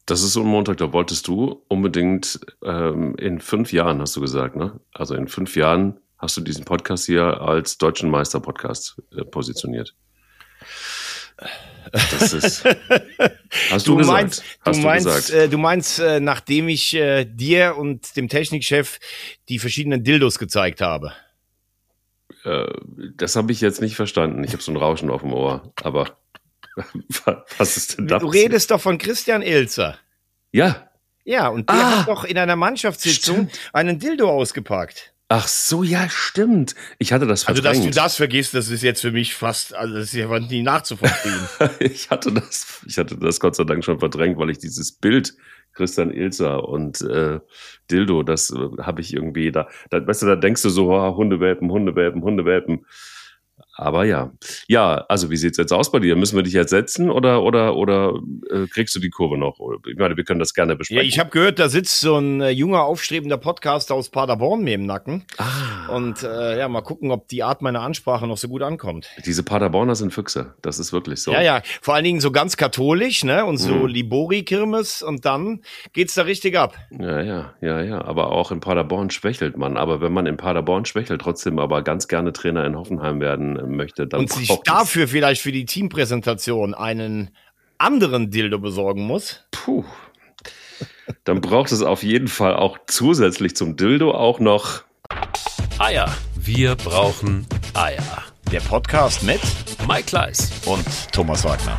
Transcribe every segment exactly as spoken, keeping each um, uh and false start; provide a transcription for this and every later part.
Das ist so ein Montag, da wolltest du unbedingt ähm, in fünf Jahren, hast du gesagt, ne? Also in fünf Jahren hast du diesen Podcast hier als deutschen Meister-Podcast äh, positioniert. Das ist. Hast du, du gesagt? Meinst, hast du, du meinst, gesagt? äh, du meinst, äh, nachdem ich äh, dir und dem Technikchef die verschiedenen Dildos gezeigt habe? Äh, das habe ich jetzt nicht verstanden. Ich habe so ein Rauschen auf dem Ohr. Aber was ist denn da? Du redest doch von Christian Ilzer. Ja. Ja, und der Ah, hat doch in einer Mannschaftssitzung stimmt. einen Dildo ausgepackt. Ach so, ja, stimmt. Ich hatte das Also, verdrängt. dass du das vergisst, das ist jetzt für mich fast, also das ist ja nie nachzuvollziehen. ich hatte das, ich hatte das Gott sei Dank schon verdrängt, weil ich dieses Bild Christian Ilzer und äh, Dildo, das äh, habe ich irgendwie da, da, weißt du, da denkst du so, oh, Hundewelpen, Hundewelpen, Hundewelpen. Aber ja, ja, also wie sieht's jetzt aus bei dir? Müssen wir dich jetzt setzen oder oder oder äh, kriegst du die Kurve noch? Ich meine, wir können das gerne Ja, besprechen. ich habe gehört, da sitzt so ein äh, junger, aufstrebender Podcaster aus Paderborn mir im Nacken. Ah. Und äh, ja, mal gucken, ob die Art meiner Ansprache noch so gut ankommt. Diese Paderborner sind Füchse, das ist wirklich so. Ja, ja, vor allen Dingen so ganz katholisch, ne? Und so Mhm. Libori-Kirmes und dann geht's da richtig ab. Ja, ja, ja, ja. Aber auch in Paderborn schwächelt man. Aber wenn man in Paderborn schwächelt, trotzdem aber ganz gerne Trainer in Hoffenheim werden möchte, dann Und sich braucht es- dafür vielleicht für die Teampräsentation einen anderen Dildo besorgen muss. Puh. Dann braucht es auf jeden Fall auch zusätzlich zum Dildo auch noch. Eier. Wir brauchen Eier. Der Podcast mit Mike Kleiss. und Thomas Wagner.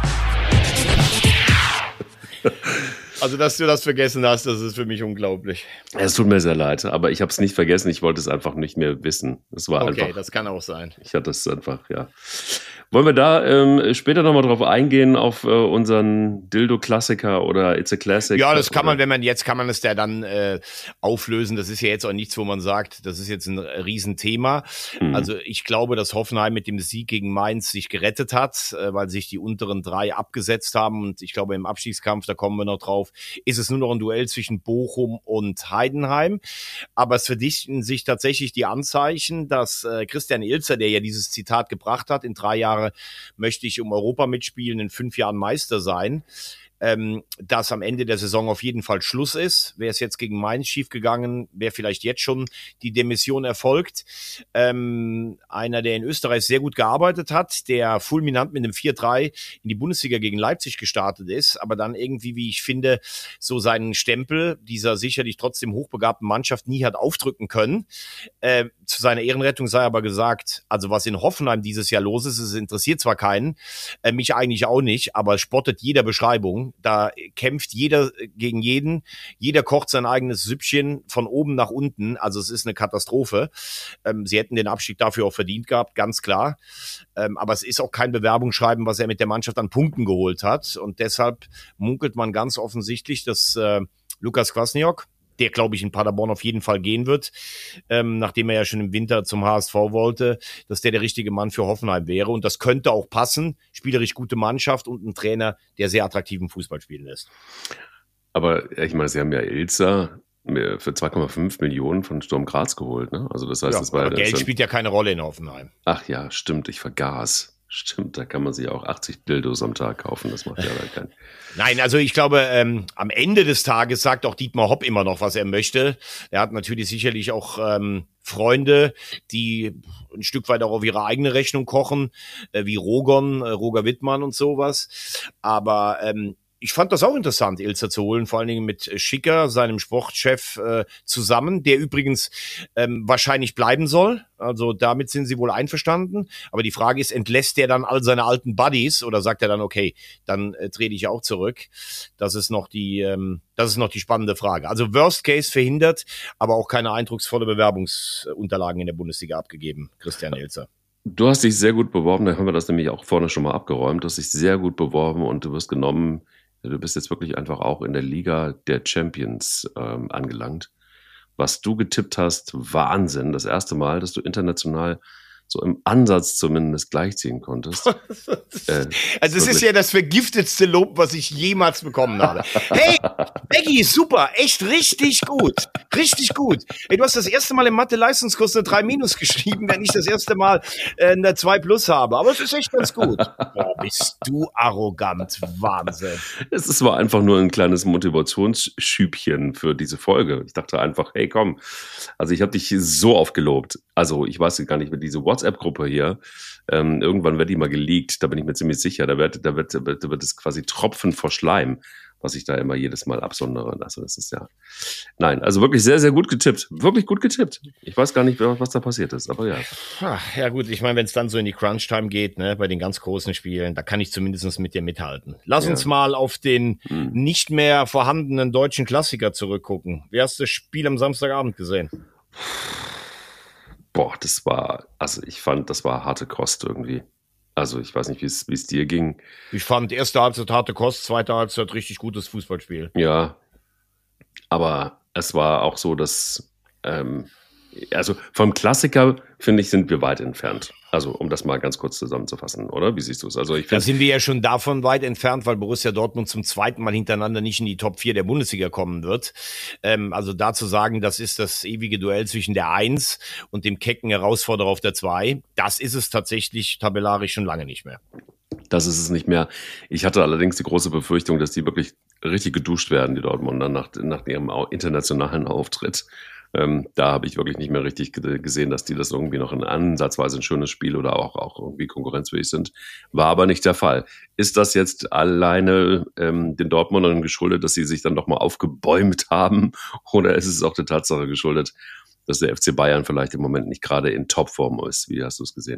Also, dass du das vergessen hast, das ist für mich unglaublich. Es tut mir sehr leid, aber ich habe es nicht vergessen. Ich wollte es einfach nicht mehr wissen. Es war Okay, einfach. das kann auch sein. Ich hatte es einfach, ja. Wollen wir da ähm, später nochmal drauf eingehen, auf äh, unseren Dildo-Klassiker oder It's a Classic? Ja, das kann oder? man, wenn man jetzt kann man es ja dann äh, auflösen. Das ist ja jetzt auch nichts, wo man sagt, das ist jetzt ein Riesenthema. Hm. Also ich glaube, dass Hoffenheim mit dem Sieg gegen Mainz sich gerettet hat, äh, weil sich die unteren drei abgesetzt haben. Und ich glaube, im Abstiegskampf, da kommen wir noch drauf, ist es nur noch ein Duell zwischen Bochum und Heidenheim. Aber es verdichten sich tatsächlich die Anzeichen, dass äh, Christian Ilzer, der ja dieses Zitat gebracht hat, in drei Jahre möchte ich um Europa mitspielen, in fünf Jahren Meister sein, ähm, dass am Ende der Saison auf jeden Fall Schluss ist. Wäre es jetzt gegen Mainz schiefgegangen, wäre vielleicht jetzt schon die Demission erfolgt. Ähm, einer, der in Österreich sehr gut gearbeitet hat, der fulminant mit einem vier drei in die Bundesliga gegen Leipzig gestartet ist, aber dann irgendwie, wie ich finde, so seinen Stempel dieser sicherlich trotzdem hochbegabten Mannschaft nie hat aufdrücken können. Äh, zu seiner Ehrenrettung sei aber gesagt, also was in Hoffenheim dieses Jahr los ist, es interessiert zwar keinen, äh, mich eigentlich auch nicht, aber es spottet jeder Beschreibung. Da kämpft jeder gegen jeden, jeder kocht sein eigenes Süppchen von oben nach unten, also es ist eine Katastrophe. Ähm, sie hätten den Abstieg dafür auch verdient gehabt, ganz klar. Ähm, aber es ist auch kein Bewerbungsschreiben, was er mit der Mannschaft an Punkten geholt hat. Und deshalb munkelt man ganz offensichtlich, dass äh, Lukas Kwasniok, der, glaube ich, in Paderborn auf jeden Fall gehen wird, ähm, nachdem er ja schon im Winter zum H S V wollte, dass der der richtige Mann für Hoffenheim wäre. Und das könnte auch passen. Spielerisch gute Mannschaft und ein Trainer, der sehr attraktiven Fußball spielen lässt. Aber ich meine, sie haben ja Ilzer für zwei Komma fünf Millionen von Sturm Graz geholt, ne? Also das heißt, Ja, das war aber das Geld dann, spielt ja keine Rolle in Hoffenheim. Ach ja, stimmt, ich vergaß. Stimmt, da kann man sich auch achtzig Dildos am Tag kaufen. Das macht ja leider keinen. Nein, also ich glaube, ähm, am Ende des Tages sagt auch Dietmar Hopp immer noch, was er möchte. Er hat natürlich sicherlich auch ähm, Freunde, die ein Stück weit auch auf ihre eigene Rechnung kochen, äh, wie Rogon, äh, Roger Wittmann und sowas. Aber ähm, ich fand das auch interessant, Ilzer zu holen, vor allen Dingen mit Schicker, seinem Sportchef, äh, zusammen, der übrigens ähm, wahrscheinlich bleiben soll. Also damit sind sie wohl einverstanden. Aber die Frage ist, entlässt der dann all seine alten Buddies oder sagt er dann, okay, dann äh, trete ich auch zurück? Das ist noch die, ähm, das ist noch die spannende Frage. Also Worst Case verhindert, aber auch keine eindrucksvolle Bewerbungsunterlagen in der Bundesliga abgegeben, Christian Ilzer. Du hast dich sehr gut beworben, da haben wir das nämlich auch vorne schon mal abgeräumt. Du hast dich sehr gut beworben und du wirst genommen. Du bist jetzt wirklich einfach auch in der Liga der Champions ähm, angelangt. Was du getippt hast, Wahnsinn. Das erste Mal, dass du international so im Ansatz zumindest gleichziehen konntest. äh, Also es ist ja das vergiftetste Lob, was ich jemals bekommen habe. Hey, Becky ist super, echt richtig gut. Richtig gut. Ey, du hast das erste Mal im Mathe-Leistungskurs eine drei minus geschrieben, wenn ich das erste Mal äh, eine zwei plus habe. Aber es ist echt ganz gut. Boah, bist du arrogant. Wahnsinn. Es ist- war einfach nur ein kleines Motivationsschübchen für diese Folge. Ich dachte einfach, hey, komm. Also ich habe dich so oft gelobt. Also ich weiß gar nicht, mit diese WhatsApp-Gruppe hier, ähm, irgendwann wird die mal geleakt, da bin ich mir ziemlich sicher. Da wird, da wird, da wird, da wird es quasi Tropfen vor Schleim, was ich da immer jedes Mal absondere. Also das ist ja, nein, also wirklich sehr, sehr gut getippt. Wirklich gut getippt. Ich weiß gar nicht, was da passiert ist, aber ja. Ach, ja gut, ich meine, wenn es dann so in die Crunch-Time geht, ne, bei den ganz großen Spielen, da kann ich zumindest mit dir mithalten. Lass Ja. uns mal auf den Hm. nicht mehr vorhandenen deutschen Klassiker zurückgucken. Wie hast du das Spiel am Samstagabend gesehen? Boah, das war, also ich fand, das war harte Kost irgendwie. Also ich weiß nicht, wie es wie es dir ging. Ich fand erste Halbzeit harte Kost, zweite Halbzeit richtig gutes Fußballspiel. Ja, aber es war auch so, dass, ähm, also vom Klassiker, finde ich, sind wir weit entfernt. Also um das mal ganz kurz zusammenzufassen, oder? Wie siehst du es? Also ich Da finde, sind wir ja schon davon weit entfernt, weil Borussia Dortmund zum zweiten Mal hintereinander nicht in die Top vier der Bundesliga kommen wird. Ähm, also da zu sagen, das ist das ewige Duell zwischen der eins und dem kecken Herausforderer auf der zwei, das ist es tatsächlich tabellarisch schon lange nicht mehr. das ist es nicht mehr. Ich hatte allerdings die große Befürchtung, dass die wirklich richtig geduscht werden, die Dortmunder, nach, nach ihrem au- internationalen Auftritt. Ähm, da habe ich wirklich nicht mehr richtig ge- gesehen, dass die das irgendwie noch in ansatzweise ein schönes Spiel oder auch, auch irgendwie konkurrenzfähig sind. War aber nicht der Fall. Ist das jetzt alleine ähm, den Dortmundern geschuldet, dass sie sich dann doch mal aufgebäumt haben? Oder ist es auch der Tatsache geschuldet, dass der F C Bayern vielleicht im Moment nicht gerade in Topform ist? Wie hast du es gesehen?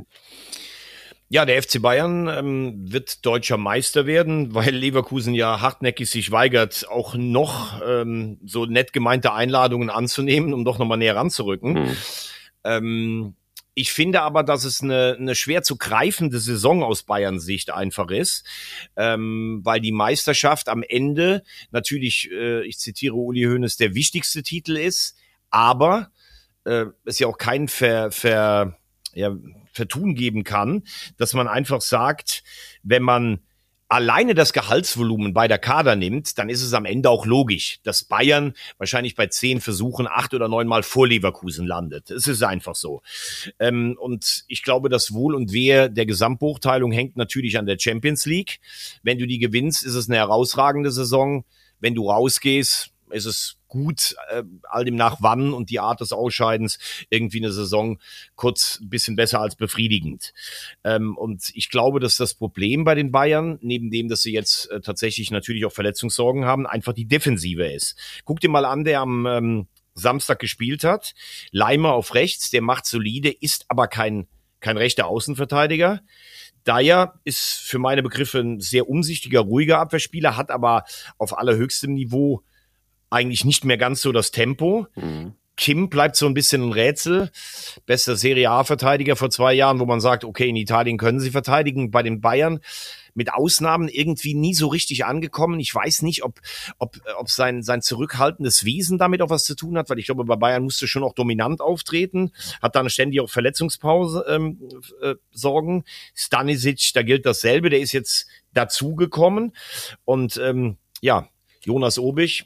Ja, der F C Bayern ähm, wird deutscher Meister werden, weil Leverkusen ja hartnäckig sich weigert, auch noch ähm, so nett gemeinte Einladungen anzunehmen, um doch nochmal näher ranzurücken. Hm. Ähm, ich finde aber, dass es eine, eine schwer zu greifende Saison aus Bayerns Sicht einfach ist, ähm, weil die Meisterschaft am Ende natürlich, äh, ich zitiere Uli Hoeneß, der wichtigste Titel ist, aber äh, es ja auch kein Ver, Ver, ja, Vertun geben kann, dass man einfach sagt, wenn man alleine das Gehaltsvolumen bei der Kader nimmt, dann ist es am Ende auch logisch, dass Bayern wahrscheinlich bei zehn Versuchen acht oder neun Mal vor Leverkusen landet. Es ist einfach so. Ähm, und ich glaube, das Wohl und Wehe der Gesamtbeurteilung hängt natürlich an der Champions League. Wenn du die gewinnst, ist es eine herausragende Saison. Wenn du rausgehst, ist es gut, äh, all dem nach wann und die Art des Ausscheidens irgendwie eine Saison kurz ein bisschen besser als befriedigend. Ähm, und ich glaube, dass das Problem bei den Bayern, neben dem, dass sie jetzt äh, tatsächlich natürlich auch Verletzungssorgen haben, einfach die Defensive ist. Guck dir mal an, der am ähm, Samstag gespielt hat. Leimer auf rechts, der macht solide, ist aber kein, kein rechter Außenverteidiger. Dyer ist für meine Begriffe ein sehr umsichtiger, ruhiger Abwehrspieler, hat aber auf allerhöchstem Niveau eigentlich nicht mehr ganz so das Tempo. Mhm. Kim bleibt so ein bisschen ein Rätsel. Bester Serie A-Verteidiger vor zwei Jahren, wo man sagt, okay, in Italien können sie verteidigen. Bei den Bayern mit Ausnahmen irgendwie nie so richtig angekommen. Ich weiß nicht, ob, ob, ob sein, sein zurückhaltendes Wesen damit auch was zu tun hat, weil ich glaube, bei Bayern musste schon auch dominant auftreten, hat dann ständig auch Verletzungspause ähm, äh, Sorgen. Stanisic, da gilt dasselbe, der ist jetzt dazugekommen. Und ähm, ja, Jonas Obich,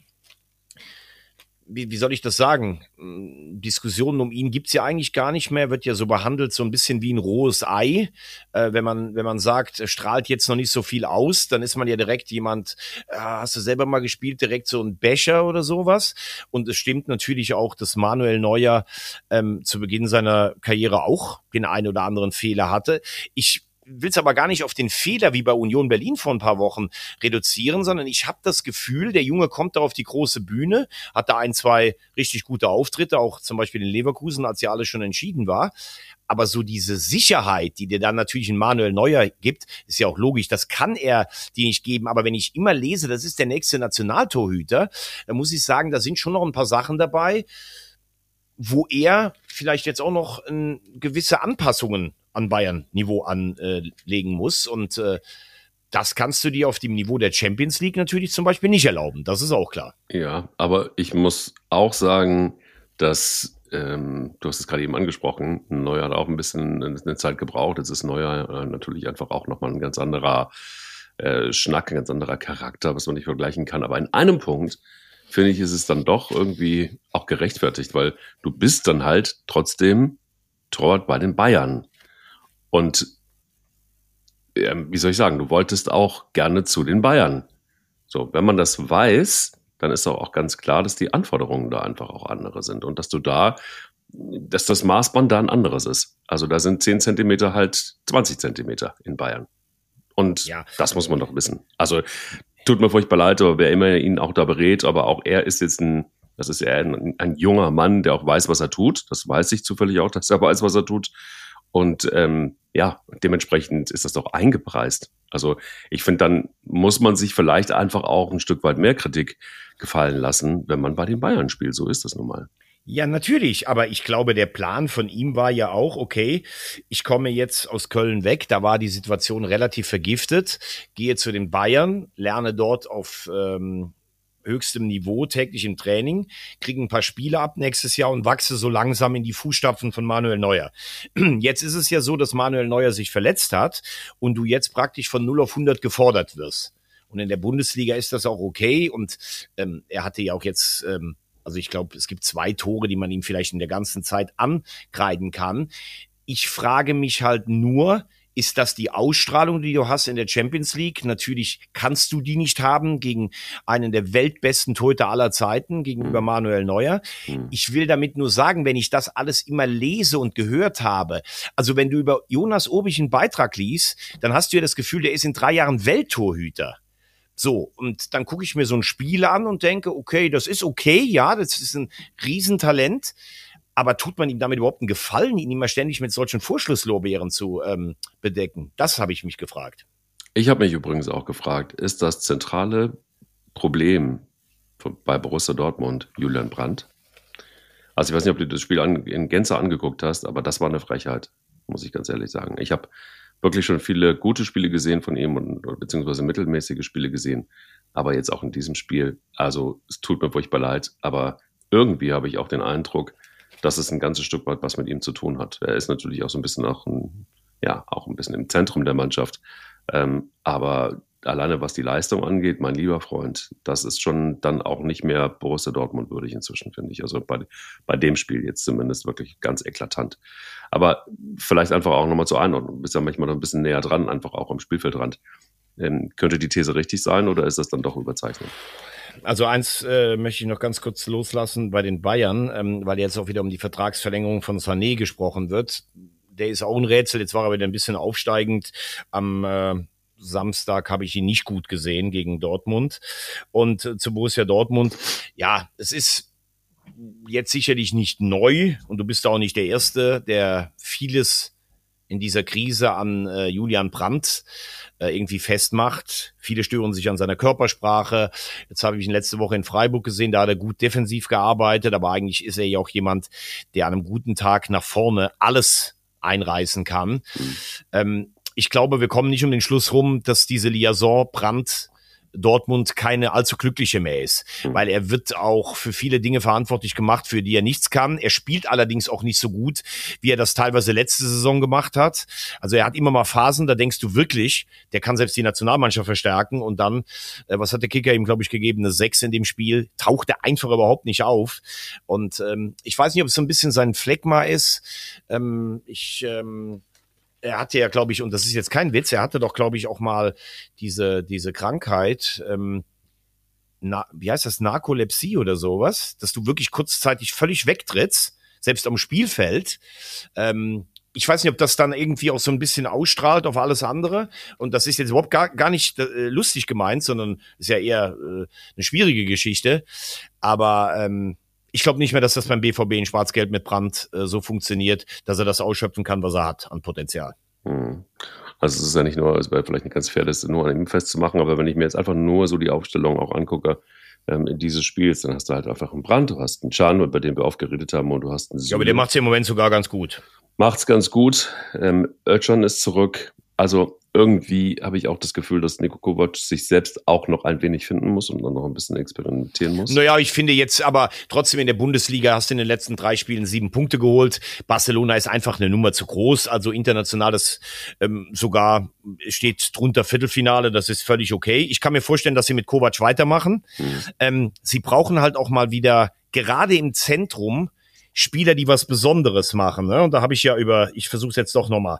Wie, wie soll ich das sagen? Diskussionen um ihn gibt's ja eigentlich gar nicht mehr, wird ja so behandelt, so ein bisschen wie ein rohes Ei. Äh, wenn man wenn man sagt, er strahlt jetzt noch nicht so viel aus, dann ist man ja direkt jemand, äh, hast du selber mal gespielt, direkt so ein Becher oder sowas. Und es stimmt natürlich auch, dass Manuel Neuer ähm, zu Beginn seiner Karriere auch den einen oder anderen Fehler hatte. Ich will es aber gar nicht auf den Fehler wie bei Union Berlin vor ein paar Wochen reduzieren, sondern ich habe das Gefühl, der Junge kommt da auf die große Bühne, hat da ein, zwei richtig gute Auftritte, auch zum Beispiel in Leverkusen, als ja alles schon entschieden war. Aber so diese Sicherheit, die dir dann natürlich ein Manuel Neuer gibt, ist ja auch logisch, das kann er dir nicht geben. Aber wenn ich immer lese, das ist der nächste Nationaltorhüter, dann muss ich sagen, da sind schon noch ein paar Sachen dabei, wo er vielleicht jetzt auch noch äh, gewisse Anpassungen an Bayern-Niveau anlegen muss. Und äh, das kannst du dir auf dem Niveau der Champions League natürlich zum Beispiel nicht erlauben. Das ist auch klar. Ja, aber ich muss auch sagen, dass, ähm, du hast es gerade eben angesprochen, Neuer hat auch ein bisschen eine Zeit gebraucht. Jetzt ist Neuer äh, natürlich einfach auch nochmal ein ganz anderer äh, Schnack, ein ganz anderer Charakter, was man nicht vergleichen kann. Aber in einem Punkt finde ich, ist es dann doch irgendwie auch gerechtfertigt, weil du bist dann halt trotzdem Torwart bei den Bayern. Und äh, wie soll ich sagen, du wolltest auch gerne zu den Bayern. So, wenn man das weiß, dann ist doch auch ganz klar, dass die Anforderungen da einfach auch andere sind und dass du da, dass das Maßband da ein anderes ist. Also da sind zehn Zentimeter halt zwanzig Zentimeter in Bayern. Und ja, das muss man doch wissen. Also tut mir furchtbar leid, aber wer immer ihn auch da berät, aber auch er ist jetzt ein, das ist eher ein, ein junger Mann, der auch weiß, was er tut. Das weiß ich zufällig auch, dass er weiß, was er tut. Und ähm, ja, dementsprechend ist das doch eingepreist. Also ich finde, dann muss man sich vielleicht einfach auch ein Stück weit mehr Kritik gefallen lassen, wenn man bei den Bayern spielt. So ist das nun mal. Ja, natürlich, aber ich glaube, der Plan von ihm war ja auch, okay, ich komme jetzt aus Köln weg, da war die Situation relativ vergiftet, gehe zu den Bayern, lerne dort auf ähm, höchstem Niveau, täglich im Training, kriege ein paar Spiele ab nächstes Jahr und wachse so langsam in die Fußstapfen von Manuel Neuer. Jetzt ist es ja so, dass Manuel Neuer sich verletzt hat und du jetzt praktisch von null auf hundert gefordert wirst. Und in der Bundesliga ist das auch okay und ähm, er hatte ja auch jetzt... Ähm, Also ich glaube, es gibt zwei Tore, die man ihm vielleicht in der ganzen Zeit ankreiden kann. Ich frage mich halt nur, ist das die Ausstrahlung, die du hast in der Champions League? Natürlich kannst du die nicht haben gegen einen der weltbesten Torhüter aller Zeiten, gegenüber Manuel Neuer. Ich will damit nur sagen, wenn ich das alles immer lese und gehört habe, also wenn du über Jonas Obich einen Beitrag liest, dann hast du ja das Gefühl, der ist in drei Jahren Welttorhüter. So, und dann gucke ich mir so ein Spiel an und denke, okay, das ist okay, ja, das ist ein Riesentalent, aber tut man ihm damit überhaupt einen Gefallen, ihn immer ständig mit solchen Vorschusslorbeeren zu ähm, bedecken? Das habe ich mich gefragt. Ich habe mich übrigens auch gefragt, ist das zentrale Problem bei Borussia Dortmund Julian Brandt? Also ich weiß nicht, ob du das Spiel an, in Gänze angeguckt hast, aber das war eine Frechheit, muss ich ganz ehrlich sagen. Ich habe wirklich schon viele gute Spiele gesehen von ihm und beziehungsweise mittelmäßige Spiele gesehen, aber jetzt auch in diesem Spiel. Also es tut mir furchtbar leid, aber irgendwie habe ich auch den Eindruck, dass es ein ganzes Stück weit was mit ihm zu tun hat. Er ist natürlich auch so ein bisschen auch ein, ja auch ein bisschen im Zentrum der Mannschaft, ähm, aber alleine was die Leistung angeht, mein lieber Freund, das ist schon dann auch nicht mehr Borussia Dortmund würdig inzwischen, finde ich. Also bei, bei dem Spiel jetzt zumindest wirklich ganz eklatant. Aber vielleicht einfach auch nochmal zur Einordnung. Du bist ja manchmal noch ein bisschen näher dran, einfach auch am Spielfeldrand. Ähm, könnte die These richtig sein oder ist das dann doch überzeichnet? Also eins äh, möchte ich noch ganz kurz loslassen bei den Bayern, ähm, weil jetzt auch wieder um die Vertragsverlängerung von Sané gesprochen wird. Der ist auch ein Rätsel, jetzt war er wieder ein bisschen aufsteigend. Am äh, Samstag habe ich ihn nicht gut gesehen gegen Dortmund. Und äh, zu Borussia Dortmund, ja, es ist jetzt sicherlich nicht neu und du bist auch nicht der Erste, der vieles in dieser Krise an äh, Julian Brandt äh, irgendwie festmacht. Viele stören sich an seiner Körpersprache. Jetzt habe ich ihn letzte Woche in Freiburg gesehen, da hat er gut defensiv gearbeitet, aber eigentlich ist er ja auch jemand, der an einem guten Tag nach vorne alles einreißen kann. Mhm. Ähm, ich glaube, wir kommen nicht um den Schluss rum, dass diese Liaison Brandt Dortmund keine allzu glückliche mehr ist, weil er wird auch für viele Dinge verantwortlich gemacht, für die er nichts kann. Er spielt allerdings auch nicht so gut, wie er das teilweise letzte Saison gemacht hat. Also er hat immer mal Phasen, da denkst du wirklich, der kann selbst die Nationalmannschaft verstärken und dann, äh, was hat der Kicker ihm, glaube ich, gegeben, eine sechs in dem Spiel, taucht er einfach überhaupt nicht auf. Und ähm, ich weiß nicht, ob es so ein bisschen sein Phlegma ist. Ähm, ich... Ähm, Er hatte ja, glaube ich, und das ist jetzt kein Witz, er hatte doch, glaube ich, auch mal diese diese Krankheit, ähm, na, wie heißt das, Narkolepsie oder sowas, dass du wirklich kurzzeitig völlig wegtrittst, selbst am Spielfeld. Ähm, ich weiß nicht, ob das dann irgendwie auch so ein bisschen ausstrahlt auf alles andere. Und das ist jetzt überhaupt gar, gar nicht äh, lustig gemeint, sondern ist ja eher äh, eine schwierige Geschichte. Aber ähm, ich glaube nicht mehr, dass das beim B V B in Schwarz-Gelb mit Brandt äh, so funktioniert, dass er das ausschöpfen kann, was er hat an Potenzial. Hm. Also es ist ja nicht nur, es wäre vielleicht nicht ganz fair, das nur an ihm festzumachen, aber wenn ich mir jetzt einfach nur so die Aufstellung auch angucke, ähm, in dieses Spiels, dann hast du halt einfach einen Brandt, du hast einen Can, über den wir oft geredet haben, und du hast einen Süle. Ja, aber der macht es im Moment sogar ganz gut. Macht's ganz gut. Ähm, Özcan ist zurück. Also irgendwie habe ich auch das Gefühl, dass Niko Kovac sich selbst auch noch ein wenig finden muss und dann noch ein bisschen experimentieren muss. Naja, ich finde jetzt aber trotzdem in der Bundesliga hast du in den letzten drei Spielen sieben Punkte geholt. Barcelona ist einfach eine Nummer zu groß. Also international, das ähm, sogar steht drunter Viertelfinale. Das ist völlig okay. Ich kann mir vorstellen, dass sie mit Kovac weitermachen. Hm. Ähm, sie brauchen halt auch mal wieder, gerade im Zentrum, Spieler, die was Besonderes machen. Ne? Und da habe ich ja über, ich versuche es jetzt doch nochmal,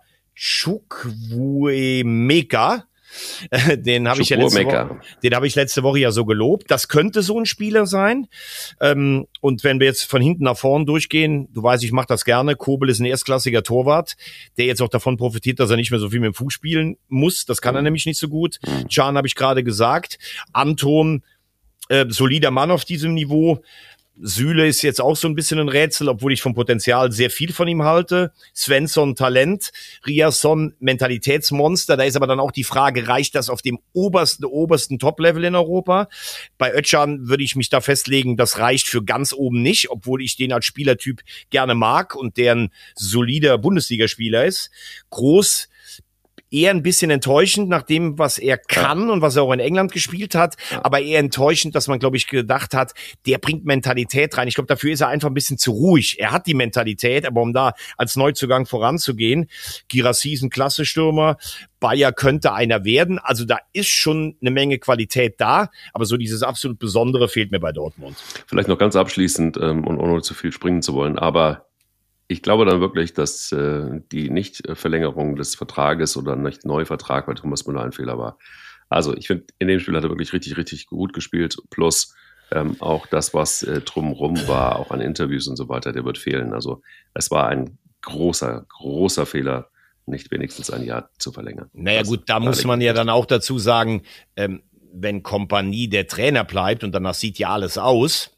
Chukwuemeka, den habe ich ja letzte Woche, den habe ich letzte Woche ja so gelobt. Das könnte so ein Spieler sein. Ähm, und wenn wir jetzt von hinten nach vorn durchgehen, du weißt, ich mache das gerne. Kobel ist ein erstklassiger Torwart, der jetzt auch davon profitiert, dass er nicht mehr so viel mit dem Fuß spielen muss. Das kann er nämlich nicht so gut. Can habe ich gerade gesagt. Anton, äh, solider Mann auf diesem Niveau. Süle ist jetzt auch so ein bisschen ein Rätsel, obwohl ich vom Potenzial sehr viel von ihm halte. Svensson Talent, Riasson Mentalitätsmonster. Da ist aber dann auch die Frage, reicht das auf dem obersten, obersten Top-Level in Europa? Bei Özcan würde ich mich da festlegen, das reicht für ganz oben nicht, obwohl ich den als Spielertyp gerne mag und der ein solider Bundesligaspieler ist. Groß, eher ein bisschen enttäuschend nach dem, was er kann und was er auch in England gespielt hat, aber eher enttäuschend, dass man, glaube ich, gedacht hat, der bringt Mentalität rein. Ich glaube, dafür ist er einfach ein bisschen zu ruhig. Er hat die Mentalität, aber um da als Neuzugang voranzugehen, Guirassy ist ein Klasse-Stürmer, Bayer könnte einer werden, also da ist schon eine Menge Qualität da, aber so dieses absolut Besondere fehlt mir bei Dortmund. Vielleicht noch ganz abschließend, ähm, und ohne zu viel springen zu wollen, aber ich glaube dann wirklich, dass äh, die Nichtverlängerung des Vertrages oder nicht Neuvertrag bei Thomas Müller ein Fehler war. Also ich finde, in dem Spiel hat er wirklich richtig, richtig gut gespielt. Plus ähm, auch das, was äh, drumherum war, auch an Interviews und so weiter, der wird fehlen. Also es war ein großer, großer Fehler, nicht wenigstens ein Jahr zu verlängern. Naja das gut, da muss man ja dann auch dazu sagen, ähm, wenn Kompanie der Trainer bleibt und danach sieht ja alles aus,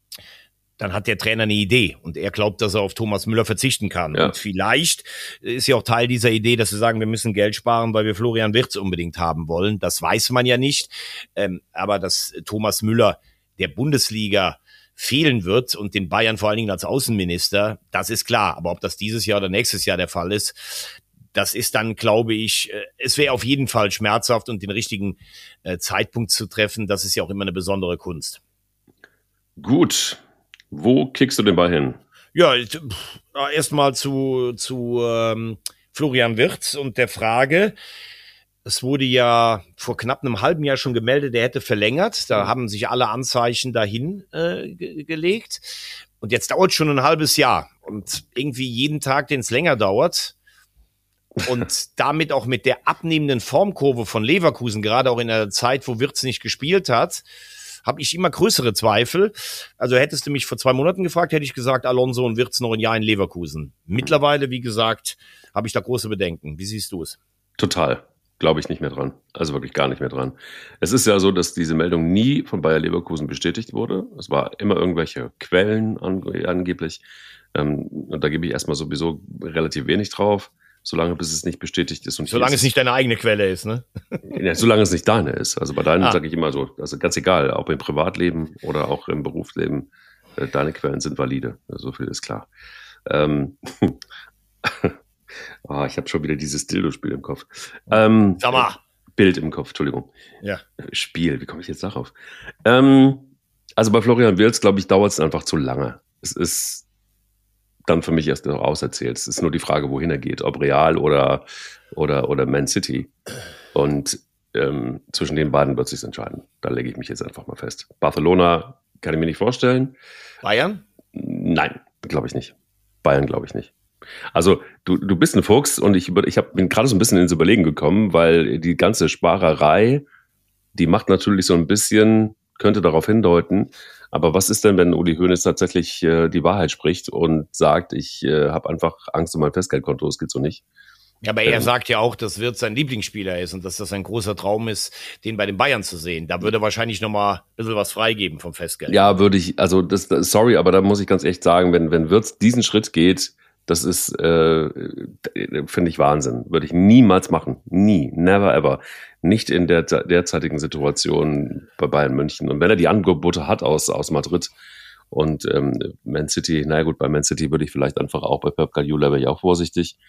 dann hat der Trainer eine Idee und er glaubt, dass er auf Thomas Müller verzichten kann. Ja. Und vielleicht ist ja auch Teil dieser Idee, dass sie sagen, wir müssen Geld sparen, weil wir Florian Wirtz unbedingt haben wollen. Das weiß man ja nicht. Ähm, aber dass Thomas Müller der Bundesliga fehlen wird und den Bayern vor allen Dingen als Außenminister, das ist klar. Aber ob das dieses Jahr oder nächstes Jahr der Fall ist, das ist dann, glaube ich, es wäre auf jeden Fall schmerzhaft und den richtigen äh, Zeitpunkt zu treffen. Das ist ja auch immer eine besondere Kunst. Gut. Wo kickst du den Ball hin? Ja, erstmal zu, zu ähm, Florian Wirtz und der Frage, es wurde ja vor knapp einem halben Jahr schon gemeldet, er hätte verlängert. Da haben sich alle Anzeichen dahin äh, ge- gelegt. Und jetzt dauert schon ein halbes Jahr. Und irgendwie jeden Tag, den es länger dauert und damit auch mit der abnehmenden Formkurve von Leverkusen, gerade auch in der Zeit, wo Wirtz nicht gespielt hat, habe ich immer größere Zweifel. Also hättest du mich vor zwei Monaten gefragt, hätte ich gesagt, Alonso und Wirtz noch ein Jahr in Leverkusen. Mittlerweile, wie gesagt, habe ich da große Bedenken. Wie siehst du es? Total. Glaube ich nicht mehr dran. Also wirklich gar nicht mehr dran. Es ist ja so, dass diese Meldung nie von Bayer Leverkusen bestätigt wurde. Es war immer irgendwelche Quellen ange- angeblich. Ähm, und da gebe ich erstmal sowieso relativ wenig drauf. Solange bis es nicht bestätigt ist. Und solange es nicht deine eigene Quelle ist, ne? Ja, solange es nicht deine ist. Also bei deinen ah. sage ich immer so, also ganz egal, ob im Privatleben oder auch im Berufsleben, äh, deine Quellen sind valide. So viel ist klar. Ähm, oh, ich habe schon wieder dieses Dildo-Spiel im Kopf. Ähm, Sag mal. Bild im Kopf, Entschuldigung. Ja. Spiel, wie komme ich jetzt darauf? Ähm, also bei Florian Wirtz, glaube ich, dauert es einfach zu lange. Es ist dann für mich erst noch auserzählt. Es ist nur die Frage, wohin er geht, ob Real oder, oder, oder Man City. Und ähm, zwischen den beiden wird es sich entscheiden. Da lege ich mich jetzt einfach mal fest. Barcelona kann ich mir nicht vorstellen. Bayern? Nein, glaube ich nicht. Bayern glaube ich nicht. Also du, du bist ein Fuchs und ich, ich hab, bin gerade so ein bisschen ins Überlegen gekommen, weil die ganze Sparerei, die macht natürlich so ein bisschen, könnte darauf hindeuten, aber was ist denn, wenn Uli Hoeneß tatsächlich äh, die Wahrheit spricht und sagt, ich äh, habe einfach Angst um mein Festgeldkonto, es geht so nicht. Ja, aber er ähm, sagt ja auch, dass Wirtz sein Lieblingsspieler ist und dass das ein großer Traum ist, den bei den Bayern zu sehen. Da würde er wahrscheinlich noch mal ein bisschen was freigeben vom Festgeld. Ja, würde ich, also das, das, sorry, aber da muss ich ganz echt sagen, wenn, wenn Wirtz diesen Schritt geht, das ist, äh, finde ich Wahnsinn. Würde ich niemals machen. Nie. Never ever. Nicht in der derzeitigen Situation bei Bayern München. Und wenn er die Angebote hat aus, aus Madrid und ähm, Man City, naja gut, bei Man City würde ich vielleicht einfach auch, bei Pep Guardiola wäre ich auch vorsichtig.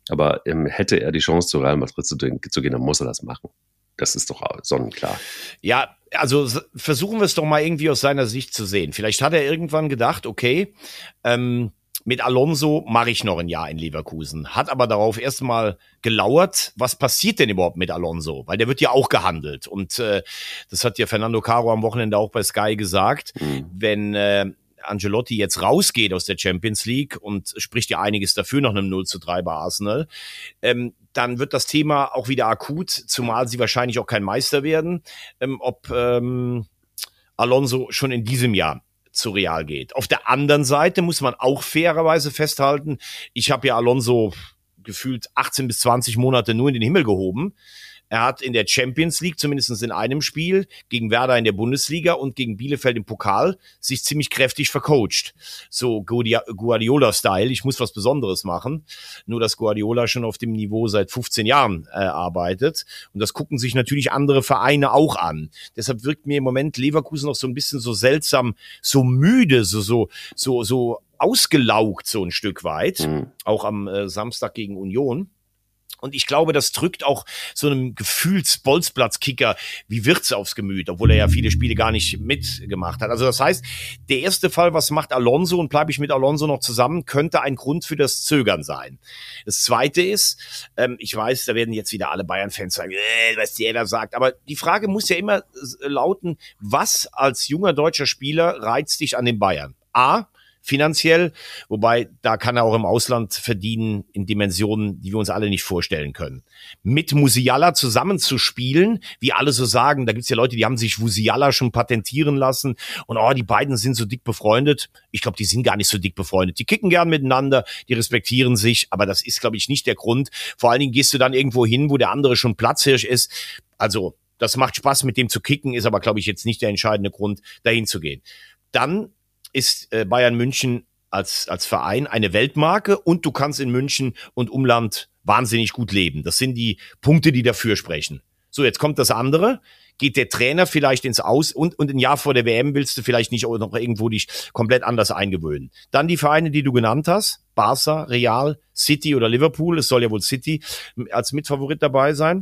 Aber ähm, hätte er die Chance, zu Real Madrid zu, zu gehen, dann muss er das machen. Das ist doch sonnenklar. Ja, also versuchen wir es doch mal irgendwie aus seiner Sicht zu sehen. Vielleicht hat er irgendwann gedacht, okay, ähm, mit Alonso mache ich noch ein Jahr in Leverkusen. Hat aber darauf erstmal gelauert, was passiert denn überhaupt mit Alonso? Weil der wird ja auch gehandelt. Und äh, das hat ja Fernando Caro am Wochenende auch bei Sky gesagt. Mhm. Wenn äh, Ancelotti jetzt rausgeht aus der Champions League und spricht ja einiges dafür nach einem null zu drei bei Arsenal, ähm, dann wird das Thema auch wieder akut, zumal sie wahrscheinlich auch kein Meister werden, ähm, ob ähm, Alonso schon in diesem Jahr zu Real geht. Auf der anderen Seite muss man auch fairerweise festhalten, ich habe ja Alonso gefühlt achtzehn bis zwanzig Monate nur in den Himmel gehoben. Er hat in der Champions League, zumindest in einem Spiel, gegen Werder in der Bundesliga und gegen Bielefeld im Pokal, sich ziemlich kräftig vercoacht. So Guardiola-Style, ich muss was Besonderes machen. Nur, dass Guardiola schon auf dem Niveau seit fünfzehn Jahren äh, arbeitet. Und das gucken sich natürlich andere Vereine auch an. Deshalb wirkt mir im Moment Leverkusen noch so ein bisschen so seltsam, so müde, so, so, so, so ausgelaugt so ein Stück weit. Mhm. Auch am äh, Samstag gegen Union. Und ich glaube, das drückt auch so einem Gefühls-Bolzplatz-Kicker wie Wirtz aufs Gemüt, obwohl er ja viele Spiele gar nicht mitgemacht hat. Also das heißt, der erste Fall, was macht Alonso und bleibe ich mit Alonso noch zusammen, könnte ein Grund für das Zögern sein. Das Zweite ist, ähm, ich weiß, da werden jetzt wieder alle Bayern-Fans sagen, äh, was der da sagt, aber die Frage muss ja immer lauten, was als junger deutscher Spieler reizt dich an den Bayern? A, finanziell, wobei da kann er auch im Ausland verdienen in Dimensionen, die wir uns alle nicht vorstellen können. Mit Musiala zusammen zu spielen, wie alle so sagen, da gibt's ja Leute, die haben sich Musiala schon patentieren lassen und oh, die beiden sind so dick befreundet. Ich glaube, die sind gar nicht so dick befreundet. Die kicken gern miteinander, die respektieren sich, aber das ist, glaube ich, nicht der Grund. Vor allen Dingen gehst du dann irgendwo hin, wo der andere schon Platzhirsch ist. Also, das macht Spaß, mit dem zu kicken, ist aber, glaube ich, jetzt nicht der entscheidende Grund, dahin zu gehen. Dann ist äh, Bayern München als als Verein eine Weltmarke und du kannst in München und Umland wahnsinnig gut leben. Das sind die Punkte, die dafür sprechen. So, jetzt kommt das andere. Geht der Trainer vielleicht ins Aus und, und ein Jahr vor der W M willst du vielleicht nicht auch noch irgendwo dich komplett anders eingewöhnen. Dann die Vereine, die du genannt hast, Barca, Real, City oder Liverpool. Es soll ja wohl City als Mitfavorit dabei sein.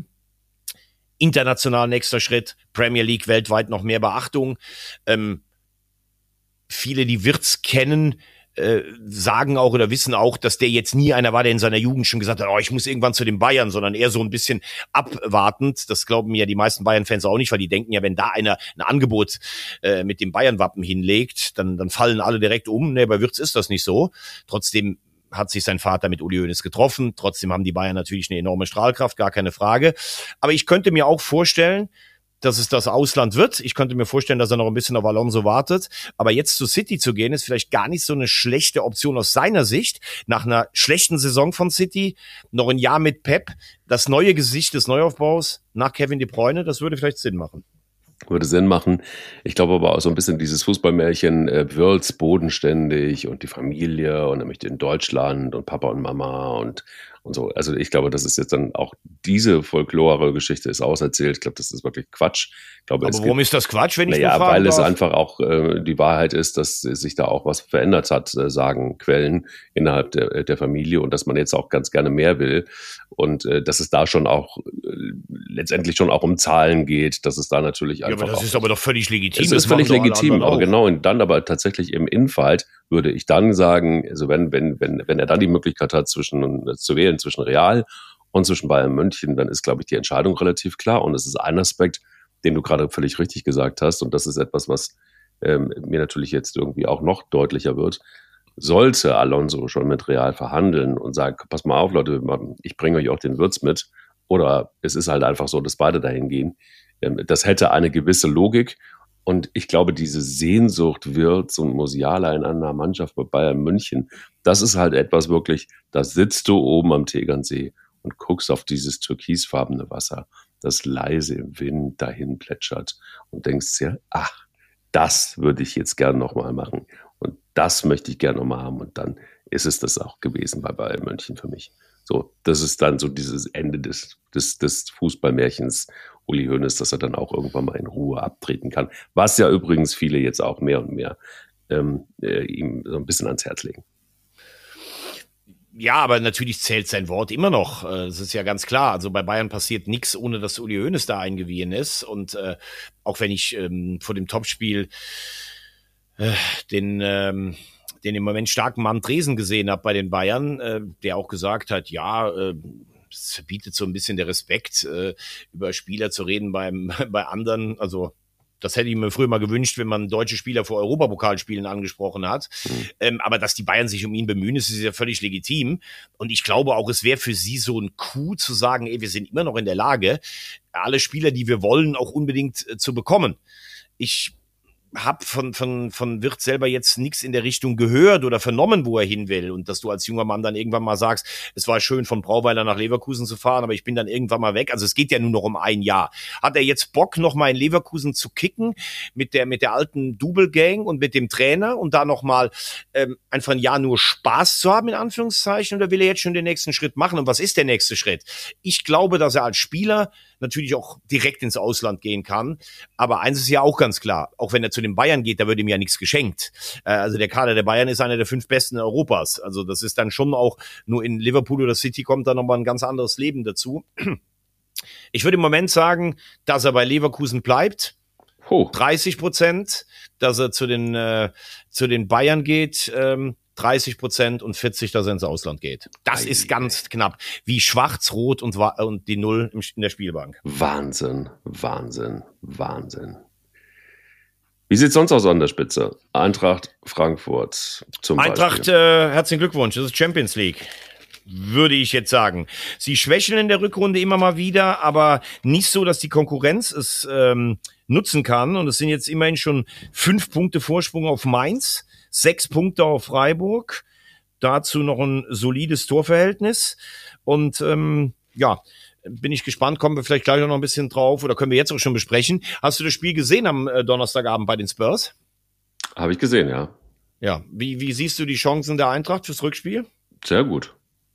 International nächster Schritt, Premier League weltweit noch mehr Beachtung. Ähm, Viele, die Wirtz kennen, äh, sagen auch oder wissen auch, dass der jetzt nie einer war, der in seiner Jugend schon gesagt hat, oh, ich muss irgendwann zu den Bayern, sondern eher so ein bisschen abwartend. Das glauben ja die meisten Bayern-Fans auch nicht, weil die denken ja, wenn da einer ein Angebot äh, mit dem Bayern-Wappen hinlegt, dann, dann fallen alle direkt um. Nee, bei Wirtz ist das nicht so. Trotzdem hat sich sein Vater mit Uli Hoeneß getroffen. Trotzdem haben die Bayern natürlich eine enorme Strahlkraft, gar keine Frage. Aber ich könnte mir auch vorstellen, dass es das Ausland wird. Ich könnte mir vorstellen, dass er noch ein bisschen auf Alonso wartet. Aber jetzt zu City zu gehen, ist vielleicht gar nicht so eine schlechte Option aus seiner Sicht. Nach einer schlechten Saison von City, noch ein Jahr mit Pep, das neue Gesicht des Neuaufbaus nach Kevin De Bruyne, das würde vielleicht Sinn machen. Würde Sinn machen. Ich glaube aber auch so ein bisschen dieses Fußballmärchen, äh, Wirtz bodenständig und die Familie und er möchte in Deutschland und Papa und Mama und und so. Also ich glaube, das ist jetzt dann auch diese Folklore-Geschichte ist auserzählt. Ich glaube, das ist wirklich Quatsch. Ich glaube, aber warum gibt, ist das Quatsch, wenn ich naja, nur fragen weil darf? es einfach auch äh, die Wahrheit ist, dass sich da auch was verändert hat, äh, sagen Quellen innerhalb der, der Familie und dass man jetzt auch ganz gerne mehr will und äh, dass es da schon auch äh, letztendlich schon auch um Zahlen geht, dass es da natürlich einfach ja, aber das auch, ist aber doch völlig legitim. Es ist völlig legitim, aber genau, und dann aber tatsächlich im Infight würde ich dann sagen, also wenn, wenn, wenn, wenn er dann die Möglichkeit hat, zwischen zu wählen zwischen Real und zwischen Bayern München, dann ist, glaube ich, die Entscheidung relativ klar. Und es ist ein Aspekt, den du gerade völlig richtig gesagt hast. Und das ist etwas, was ähm, mir natürlich jetzt irgendwie auch noch deutlicher wird. Sollte Alonso schon mit Real verhandeln und sagen, pass mal auf, Leute, ich bringe euch auch den Wirtz mit. Oder es ist halt einfach so, dass beide dahin gehen. Ähm, das hätte eine gewisse Logik. Und ich glaube, diese Sehnsucht Wirtz und Musiala in einer Mannschaft bei Bayern München, das ist halt etwas wirklich, da sitzt du oben am Tegernsee und guckst auf dieses türkisfarbene Wasser, das leise im Wind dahin plätschert und denkst dir, ach, das würde ich jetzt gern nochmal machen und das möchte ich gern nochmal haben und dann ist es das auch gewesen bei Bayern München für mich. So, das ist dann so dieses Ende des, des, des Fußballmärchens Uli Hoeneß, dass er dann auch irgendwann mal in Ruhe abtreten kann. Was ja übrigens viele jetzt auch mehr und mehr ähm, äh, ihm so ein bisschen ans Herz legen. Ja, aber natürlich zählt sein Wort immer noch. Das ist ja ganz klar. Also bei Bayern passiert nichts, ohne dass Uli Hoeneß da eingewiesen ist. Und äh, auch wenn ich ähm, vor dem Topspiel äh, den ähm, den im Moment starken Mann Dresen gesehen habe bei den Bayern, äh, der auch gesagt hat, ja, äh, es bietet so ein bisschen der Respekt, äh, über Spieler zu reden beim bei anderen. Also das hätte ich mir früher mal gewünscht, wenn man deutsche Spieler vor Europapokalspielen angesprochen hat. Mhm. Ähm, aber dass die Bayern sich um ihn bemühen, ist ja völlig legitim. Und ich glaube auch, es wäre für sie so ein Coup zu sagen, ey, wir sind immer noch in der Lage, alle Spieler, die wir wollen, auch unbedingt äh, zu bekommen. Ich hab von, von, von Wirtz selber jetzt nichts in der Richtung gehört oder vernommen, wo er hin will. Und dass du als junger Mann dann irgendwann mal sagst, es war schön, von Brauweiler nach Leverkusen zu fahren, aber ich bin dann irgendwann mal weg. Also es geht ja nur noch um ein Jahr. Hat er jetzt Bock, noch mal in Leverkusen zu kicken mit der, mit der alten Double-Gang und mit dem Trainer und da noch mal ähm, einfach ein Jahr nur Spaß zu haben, in Anführungszeichen, oder will er jetzt schon den nächsten Schritt machen? Und was ist der nächste Schritt? Ich glaube, dass er als Spieler natürlich auch direkt ins Ausland gehen kann. Aber eins ist ja auch ganz klar, auch wenn er zu den Bayern geht, da wird ihm ja nichts geschenkt. Äh, also der Kader der Bayern ist einer der fünf besten Europas. Also das ist dann schon auch, nur in Liverpool oder City kommt da nochmal ein ganz anderes Leben dazu. Ich würde im Moment sagen, dass er bei Leverkusen bleibt. Oh. dreißig Prozent, dass er zu den, äh, zu den Bayern geht, ähm, dreißig Prozent und vierzig, dass er ins Ausland geht. Das Ei, ist ganz knapp. Wie schwarz, rot und, und die Null in der Spielbank. Wahnsinn, Wahnsinn, Wahnsinn. Wie sieht's sonst aus an der Spitze? Eintracht Frankfurt zum Eintracht, Beispiel. Äh, herzlichen Glückwunsch, das ist Champions League, würde ich jetzt sagen. Sie schwächeln in der Rückrunde immer mal wieder, aber nicht so, dass die Konkurrenz es ähm, nutzen kann. Und es sind jetzt immerhin schon fünf Punkte Vorsprung auf Mainz, sechs Punkte auf Freiburg, dazu noch ein solides Torverhältnis. Und ähm, ja, bin ich gespannt, kommen wir vielleicht gleich noch ein bisschen drauf oder können wir jetzt auch schon besprechen. Hast du das Spiel gesehen am äh, Donnerstagabend bei den Spurs? Habe ich gesehen, ja. Ja, wie, wie siehst du die Chancen der Eintracht fürs Rückspiel? Sehr gut.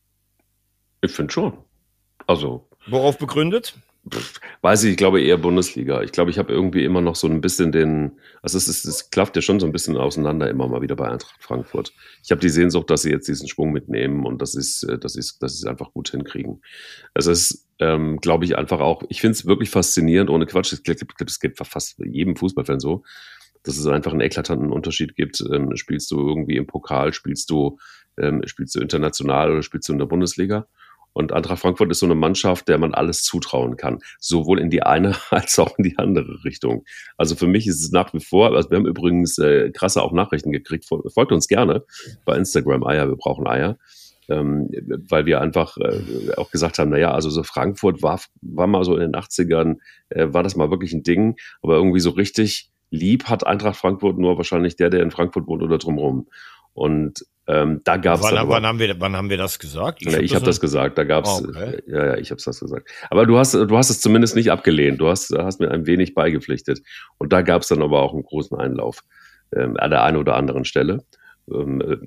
Ich finde schon. Also. Worauf begründet? Weiß ich, ich glaube eher Bundesliga. Ich glaube, ich habe irgendwie immer noch so ein bisschen den, also es ist, es klafft ja schon so ein bisschen auseinander immer mal wieder bei Eintracht Frankfurt. Ich habe die Sehnsucht, dass sie jetzt diesen Schwung mitnehmen und dass sie es, dass sie es, dass sie es einfach gut hinkriegen. Es ist, ähm, glaube ich, einfach auch, ich finde es wirklich faszinierend, ohne Quatsch, es gibt, es gibt fast jedem Fußballfan so, dass es einfach einen eklatanten Unterschied gibt. Ähm, spielst du irgendwie im Pokal, spielst du, ähm, spielst du international oder spielst du in der Bundesliga? Und Eintracht Frankfurt ist so eine Mannschaft, der man alles zutrauen kann. Sowohl in die eine als auch in die andere Richtung. Also für mich ist es nach wie vor, also wir haben übrigens äh, krasse auch Nachrichten gekriegt, folgt uns gerne bei Instagram, Eier, wir brauchen Eier. Ähm, weil wir einfach äh, auch gesagt haben, naja, also so Frankfurt war, war mal so in den achtzigern, äh, war das mal wirklich ein Ding, aber irgendwie so richtig lieb hat Eintracht Frankfurt nur wahrscheinlich der, der in Frankfurt wohnt oder drumherum. Und ähm, da gab es. Wann, wann, haben wir, wann haben wir das gesagt? Ich ja, habe hab das gesagt. Da gab's. Oh, okay. Ja, ja, ich habe das gesagt. Aber du hast, du hast es zumindest nicht abgelehnt. Du hast, hast mir ein wenig beigepflichtet. Und da gab es dann aber auch einen großen Einlauf ähm, an der einen oder anderen Stelle. Ähm,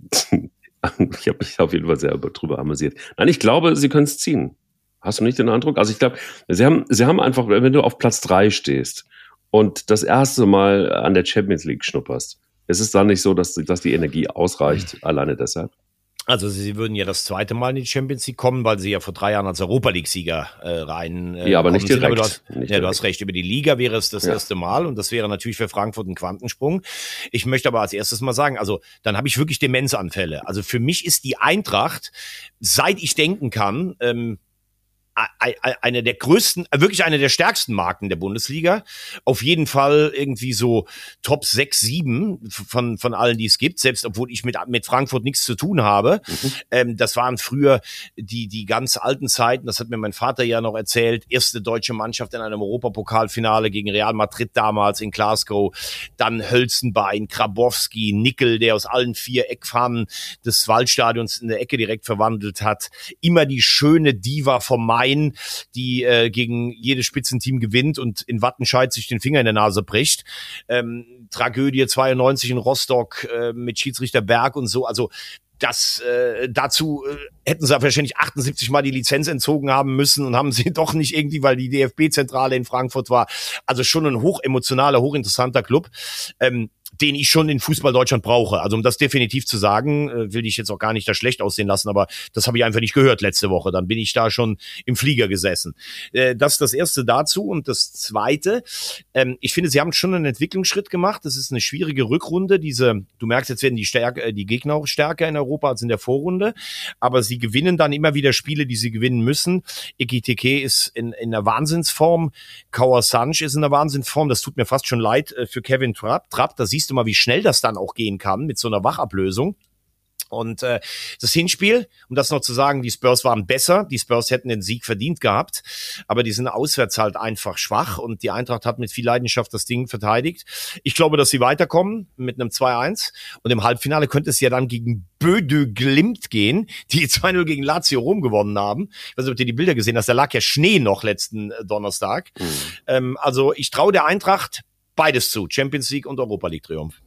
ich habe mich auf jeden Fall sehr drüber amüsiert. Nein, ich glaube, sie können es ziehen. Hast du nicht den Eindruck? Also ich glaube, sie haben, sie haben einfach, wenn du auf Platz drei stehst und das erste Mal an der Champions League schnupperst, ist es dann nicht so, dass, dass die Energie ausreicht, mhm. alleine deshalb? Also sie würden ja das zweite Mal in die Champions League kommen, weil sie ja vor drei Jahren als Europa League-Sieger äh, rein äh, Ja, aber nicht direkt. Aber du, hast, nicht ja, direkt. du hast recht, über die Liga wäre es das ja. erste Mal und das wäre natürlich für Frankfurt ein Quantensprung. Ich möchte aber als erstes mal sagen, also dann habe ich wirklich Demenzanfälle. Also für mich ist die Eintracht, seit ich denken kann, ähm, eine der größten, wirklich eine der stärksten Marken der Bundesliga. Auf jeden Fall irgendwie so Top sechs, sieben von, von allen, die es gibt, selbst obwohl ich mit, mit Frankfurt nichts zu tun habe. Mhm. Ähm, das waren früher die, die ganz alten Zeiten, das hat mir mein Vater ja noch erzählt, erste deutsche Mannschaft in einem Europapokalfinale gegen Real Madrid damals in Glasgow, dann Hölzenbein, Grabowski, Nickel, der aus allen vier Eckfahnen des Waldstadions in der Ecke direkt verwandelt hat. Immer die schöne Diva vom Mai, die äh, gegen jedes Spitzenteam gewinnt und in Wattenscheid sich den Finger in der Nase bricht. Ähm, Tragödie zweiundneunzig in Rostock äh, mit Schiedsrichter Berg und so. Also das äh, dazu äh, hätten sie wahrscheinlich achtundsiebzig Mal die Lizenz entzogen haben müssen und haben sie doch nicht irgendwie, weil die D F B-Zentrale in Frankfurt war. Also schon ein hochemotionaler, hochinteressanter Club. Ähm, den ich schon in Fußball Deutschland brauche. Also um das definitiv zu sagen, äh, will ich jetzt auch gar nicht da schlecht aussehen lassen, aber das habe ich einfach nicht gehört letzte Woche. Dann bin ich da schon im Flieger gesessen. Äh, das ist das Erste dazu. Und das Zweite, ähm, ich finde, sie haben schon einen Entwicklungsschritt gemacht. Das ist eine schwierige Rückrunde. Diese, du merkst, jetzt werden die, Stärke, die Gegner auch stärker in Europa als in der Vorrunde, aber sie gewinnen dann immer wieder Spiele, die sie gewinnen müssen. Ekitike ist in, in einer Wahnsinnsform, Kauer Sanch ist in einer Wahnsinnsform. Das tut mir fast schon leid äh, für Kevin Trapp. Trapp, da siehst du mal, wie schnell das dann auch gehen kann mit so einer Wachablösung. Und äh, das Hinspiel, um das noch zu sagen, die Spurs waren besser, die Spurs hätten den Sieg verdient gehabt, aber die sind auswärts halt einfach schwach und die Eintracht hat mit viel Leidenschaft das Ding verteidigt. Ich glaube, dass sie weiterkommen mit einem zwei eins und im Halbfinale könnte es ja dann gegen Böde Glimt gehen, die zwei null gegen Lazio Rom gewonnen haben. Ich weiß nicht, ob ihr die Bilder gesehen hast, da lag ja Schnee noch letzten Donnerstag. Mhm. Ähm, also ich traue der Eintracht beides zu, Champions League und Europa League Triumph.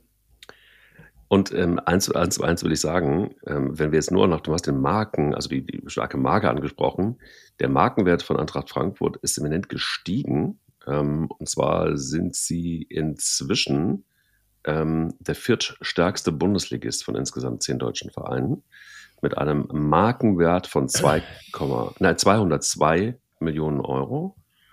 Und ähm, eins, eins, eins will ich sagen, ähm, wenn wir jetzt nur noch, du hast den Marken, also die, die starke Marke angesprochen, der Markenwert von Eintracht Frankfurt ist eminent gestiegen. Ähm, und zwar sind sie inzwischen ähm, der viertstärkste Bundesligist von insgesamt zehn deutschen Vereinen mit einem Markenwert von zwei, nein, zweihundertzwei Millionen Euro.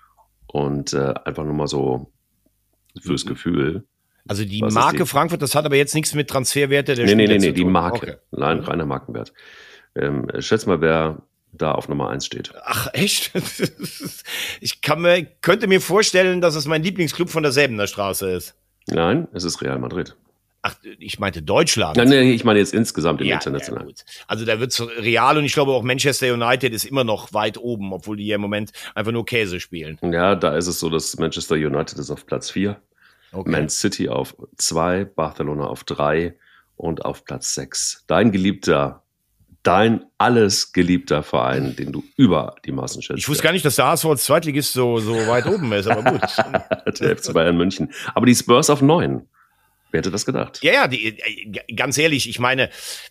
Und äh, einfach nur mal so fürs Gefühl. Also die Was Marke die? Frankfurt, das hat aber jetzt nichts mit Transferwerte der nee, Spieler nee, nee, zu nee, die tun. Marke. Okay. Nein, reiner Markenwert. Ähm, schätz mal, wer da auf Nummer eins steht. Ach, echt? Ich kann mir, könnte mir vorstellen, dass es mein Lieblingsclub von der Säbener Straße ist. Nein, es ist Real Madrid. Ach, ich meinte Deutschland. Nein, nee, ich meine jetzt insgesamt im ja, Internationalen. Ja, gut. Also da wird's Real und ich glaube auch Manchester United ist immer noch weit oben, obwohl die ja im Moment einfach nur Käse spielen. Ja, da ist es so, dass Manchester United ist auf Platz vier. Okay. Man City auf zwei, Barcelona auf drei und auf Platz sechs. Dein geliebter, dein alles geliebter Verein, den du über die Maßen schätzt. Ich wusste gar nicht, dass der H S V als Zweitligist so, so weit oben ist, aber gut. Der F C Bayern München. Aber die Spurs auf neun. Wer hätte das gedacht? Ja, ja, die, ganz ehrlich, ich meine,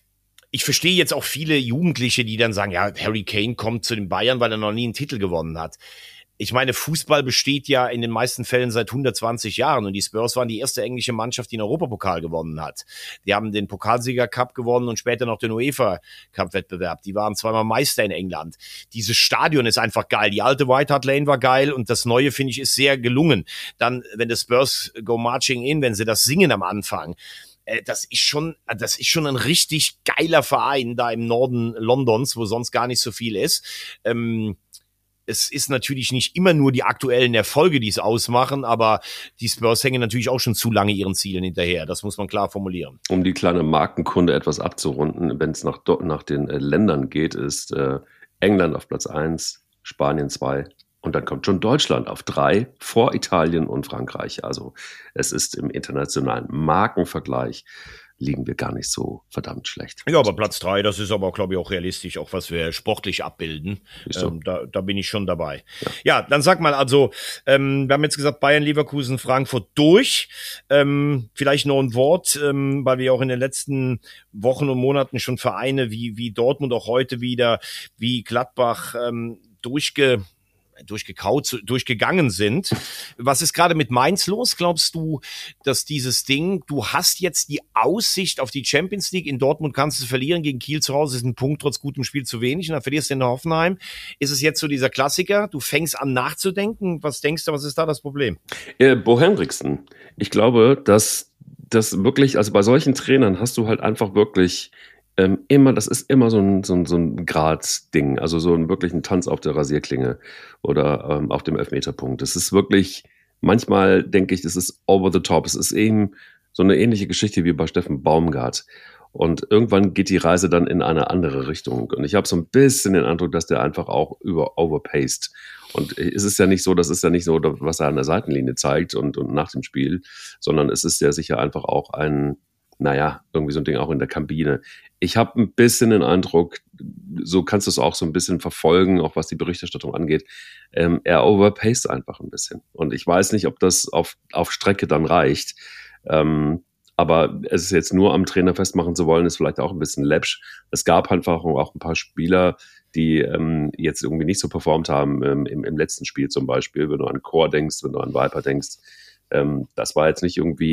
ich verstehe jetzt auch viele Jugendliche, die dann sagen, ja, Harry Kane kommt zu den Bayern, weil er noch nie einen Titel gewonnen hat. Ich meine, Fußball besteht ja in den meisten Fällen seit hundertzwanzig Jahren und die Spurs waren die erste englische Mannschaft, die einen Europapokal gewonnen hat. Die haben den Pokalsieger Cup gewonnen und später noch den UEFA Cup Wettbewerb. Die waren zweimal Meister in England. Dieses Stadion ist einfach geil. Die alte White Hart Lane war geil und das neue, finde ich, ist sehr gelungen. Dann, wenn die Spurs go marching in, wenn sie das singen am Anfang. Das ist schon, das ist schon ein richtig geiler Verein da im Norden Londons, wo sonst gar nicht so viel ist. Ähm, Es ist natürlich nicht immer nur die aktuellen Erfolge, die es ausmachen, aber die Spurs hängen natürlich auch schon zu lange ihren Zielen hinterher. Das muss man klar formulieren. Um die kleine Markenkunde etwas abzurunden, wenn es nach, nach den äh, Ländern geht, ist äh, England auf Platz eins, Spanien zwei und dann kommt schon Deutschland auf drei vor Italien und Frankreich. Also es ist im internationalen Markenvergleich liegen wir gar nicht so verdammt schlecht. Ja, aber Platz drei, das ist aber, glaube ich, auch realistisch, auch was wir sportlich abbilden. Ähm, da, da bin ich schon dabei. Ja, ja dann sag mal, also, ähm, wir haben jetzt gesagt, Bayern, Leverkusen, Frankfurt durch. Ähm, vielleicht noch ein Wort, ähm, weil wir auch in den letzten Wochen und Monaten schon Vereine wie, wie Dortmund auch heute wieder, wie Gladbach ähm, durchge... durchgekaut, durchgegangen sind. Was ist gerade mit Mainz los? Glaubst du, dass dieses Ding, du hast jetzt die Aussicht auf die Champions League, in Dortmund kannst du verlieren, gegen Kiel zu Hause ist ein Punkt trotz gutem Spiel zu wenig und dann verlierst du in Hoffenheim. Ist es jetzt so dieser Klassiker? Du fängst an nachzudenken. Was denkst du, was ist da das Problem? Äh, Bo Henriksen. Ich glaube, dass das wirklich, also bei solchen Trainern hast du halt einfach wirklich Ähm, immer, das ist immer so ein, so ein, so ein Grad-Ding, also so ein wirklich ein Tanz auf der Rasierklinge oder ähm, auf dem Elfmeterpunkt. Das ist wirklich, manchmal denke ich, das ist over the top. Es ist eben so eine ähnliche Geschichte wie bei Steffen Baumgart. Und irgendwann geht die Reise dann in eine andere Richtung. Und ich habe so ein bisschen den Eindruck, dass der einfach auch über overpaced. Und es ist ja nicht so, das ist ja nicht so, was er an der Seitenlinie zeigt und, und nach dem Spiel, sondern es ist ja sicher einfach auch ein, naja, irgendwie so ein Ding auch in der Kabine. Ich habe ein bisschen den Eindruck, so kannst du es auch so ein bisschen verfolgen, auch was die Berichterstattung angeht. Ähm, er overpaced einfach ein bisschen. Und ich weiß nicht, ob das auf, auf Strecke dann reicht. Ähm, aber es ist jetzt nur am Trainer festmachen zu wollen, ist vielleicht auch ein bisschen läppsch. Es gab einfach auch ein paar Spieler, die ähm, jetzt irgendwie nicht so performt haben ähm, im, im letzten Spiel zum Beispiel. Wenn du an Chor denkst, wenn du an Viper denkst, ähm, das war jetzt nicht irgendwie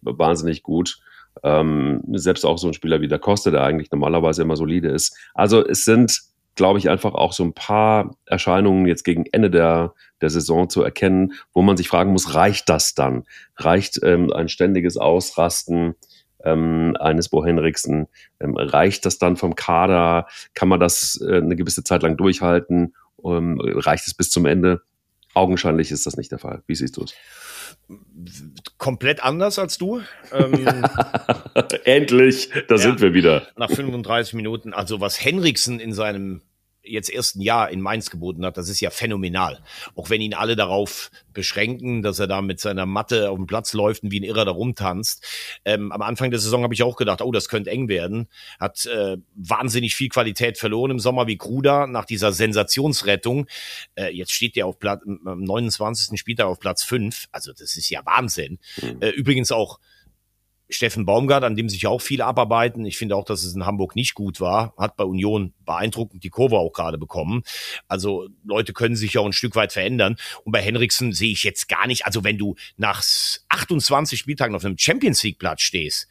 wahnsinnig gut. Ähm, selbst auch so ein Spieler wie der Costa, der eigentlich normalerweise immer solide ist. Also es sind, glaube ich, einfach auch so ein paar Erscheinungen jetzt gegen Ende der, der Saison zu erkennen, wo man sich fragen muss, reicht das dann? Reicht ähm, ein ständiges Ausrasten ähm, eines Bo Henriksen? Ähm, reicht das dann vom Kader? Kann man das äh, eine gewisse Zeit lang durchhalten? Ähm, reicht es bis zum Ende? Augenscheinlich ist das nicht der Fall. Wie siehst du es? Komplett anders als du. Ähm, Endlich, da ja, sind wir wieder. Nach fünfunddreißig Minuten. Also was Henriksen in seinem jetzt ersten Jahr in Mainz geboten hat, das ist ja phänomenal. Auch wenn ihn alle darauf beschränken, dass er da mit seiner Matte auf dem Platz läuft und wie ein Irrer da rumtanzt. Ähm, am Anfang der Saison habe ich auch gedacht, oh, das könnte eng werden. Hat äh, wahnsinnig viel Qualität verloren im Sommer wie Kruda nach dieser Sensationsrettung. Äh, jetzt steht der auf Platz, am neunundzwanzigsten spielt er auf Platz fünf. Also das ist ja Wahnsinn. Mhm. Äh, übrigens auch Steffen Baumgart, an dem sich auch viele abarbeiten. Ich finde auch, dass es in Hamburg nicht gut war. Hat bei Union beeindruckend die Kurve auch gerade bekommen. Also Leute können sich ja auch ein Stück weit verändern. Und bei Henriksen sehe ich jetzt gar nicht, also wenn du nach achtundzwanzig Spieltagen auf einem Champions-League-Platz stehst,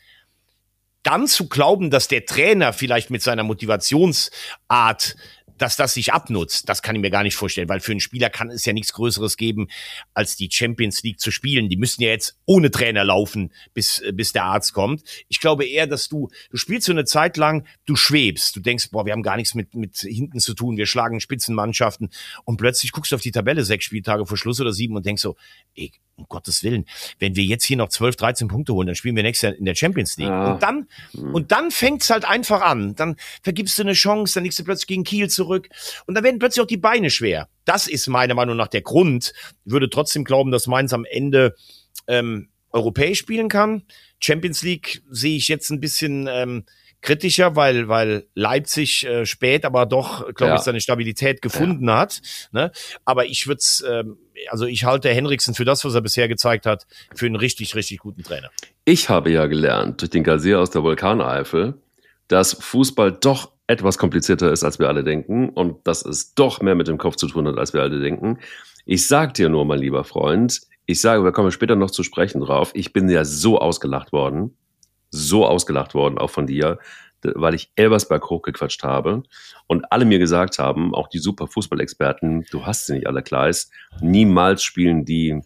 dann zu glauben, dass der Trainer vielleicht mit seiner Motivationsart, dass das sich abnutzt, das kann ich mir gar nicht vorstellen, weil für einen Spieler kann es ja nichts Größeres geben, als die Champions League zu spielen. Die müssen ja jetzt ohne Trainer laufen, bis bis der Arzt kommt. Ich glaube eher, dass du, du spielst so eine Zeit lang, du schwebst, du denkst, boah, wir haben gar nichts mit mit hinten zu tun, wir schlagen Spitzenmannschaften und plötzlich guckst du auf die Tabelle sechs Spieltage vor Schluss oder sieben und denkst so, ey, um Gottes Willen, wenn wir jetzt hier noch zwölf, dreizehn Punkte holen, dann spielen wir nächstes Jahr in der Champions League. Ja. Und dann, mhm. und dann fängt's halt einfach an. Dann vergibst du eine Chance, dann liegst du plötzlich gegen Kiel zurück und dann werden plötzlich auch die Beine schwer. Das ist meiner Meinung nach der Grund. Ich würde trotzdem glauben, dass Mainz am Ende ähm, europäisch spielen kann. Champions League sehe ich jetzt ein bisschen ähm, kritischer, weil weil Leipzig äh, spät, aber doch, glaube ja. ich, seine Stabilität gefunden ja. hat. Ne? Aber ich würde es, ähm, also ich halte Henriksen für das, was er bisher gezeigt hat, für einen richtig, richtig guten Trainer. Ich habe ja gelernt durch den Gazier aus der Vulkaneifel, dass Fußball doch etwas komplizierter ist, als wir alle denken und dass es doch mehr mit dem Kopf zu tun hat, als wir alle denken. Ich sag dir nur, mein lieber Freund, ich sage, wir kommen später noch zu sprechen drauf, ich bin ja so ausgelacht worden, so ausgelacht worden, auch von dir, weil ich Elversberg hochgequatscht habe und alle mir gesagt haben, auch die super Fußballexperten, du hast sie nicht alle, Kleis, niemals spielen die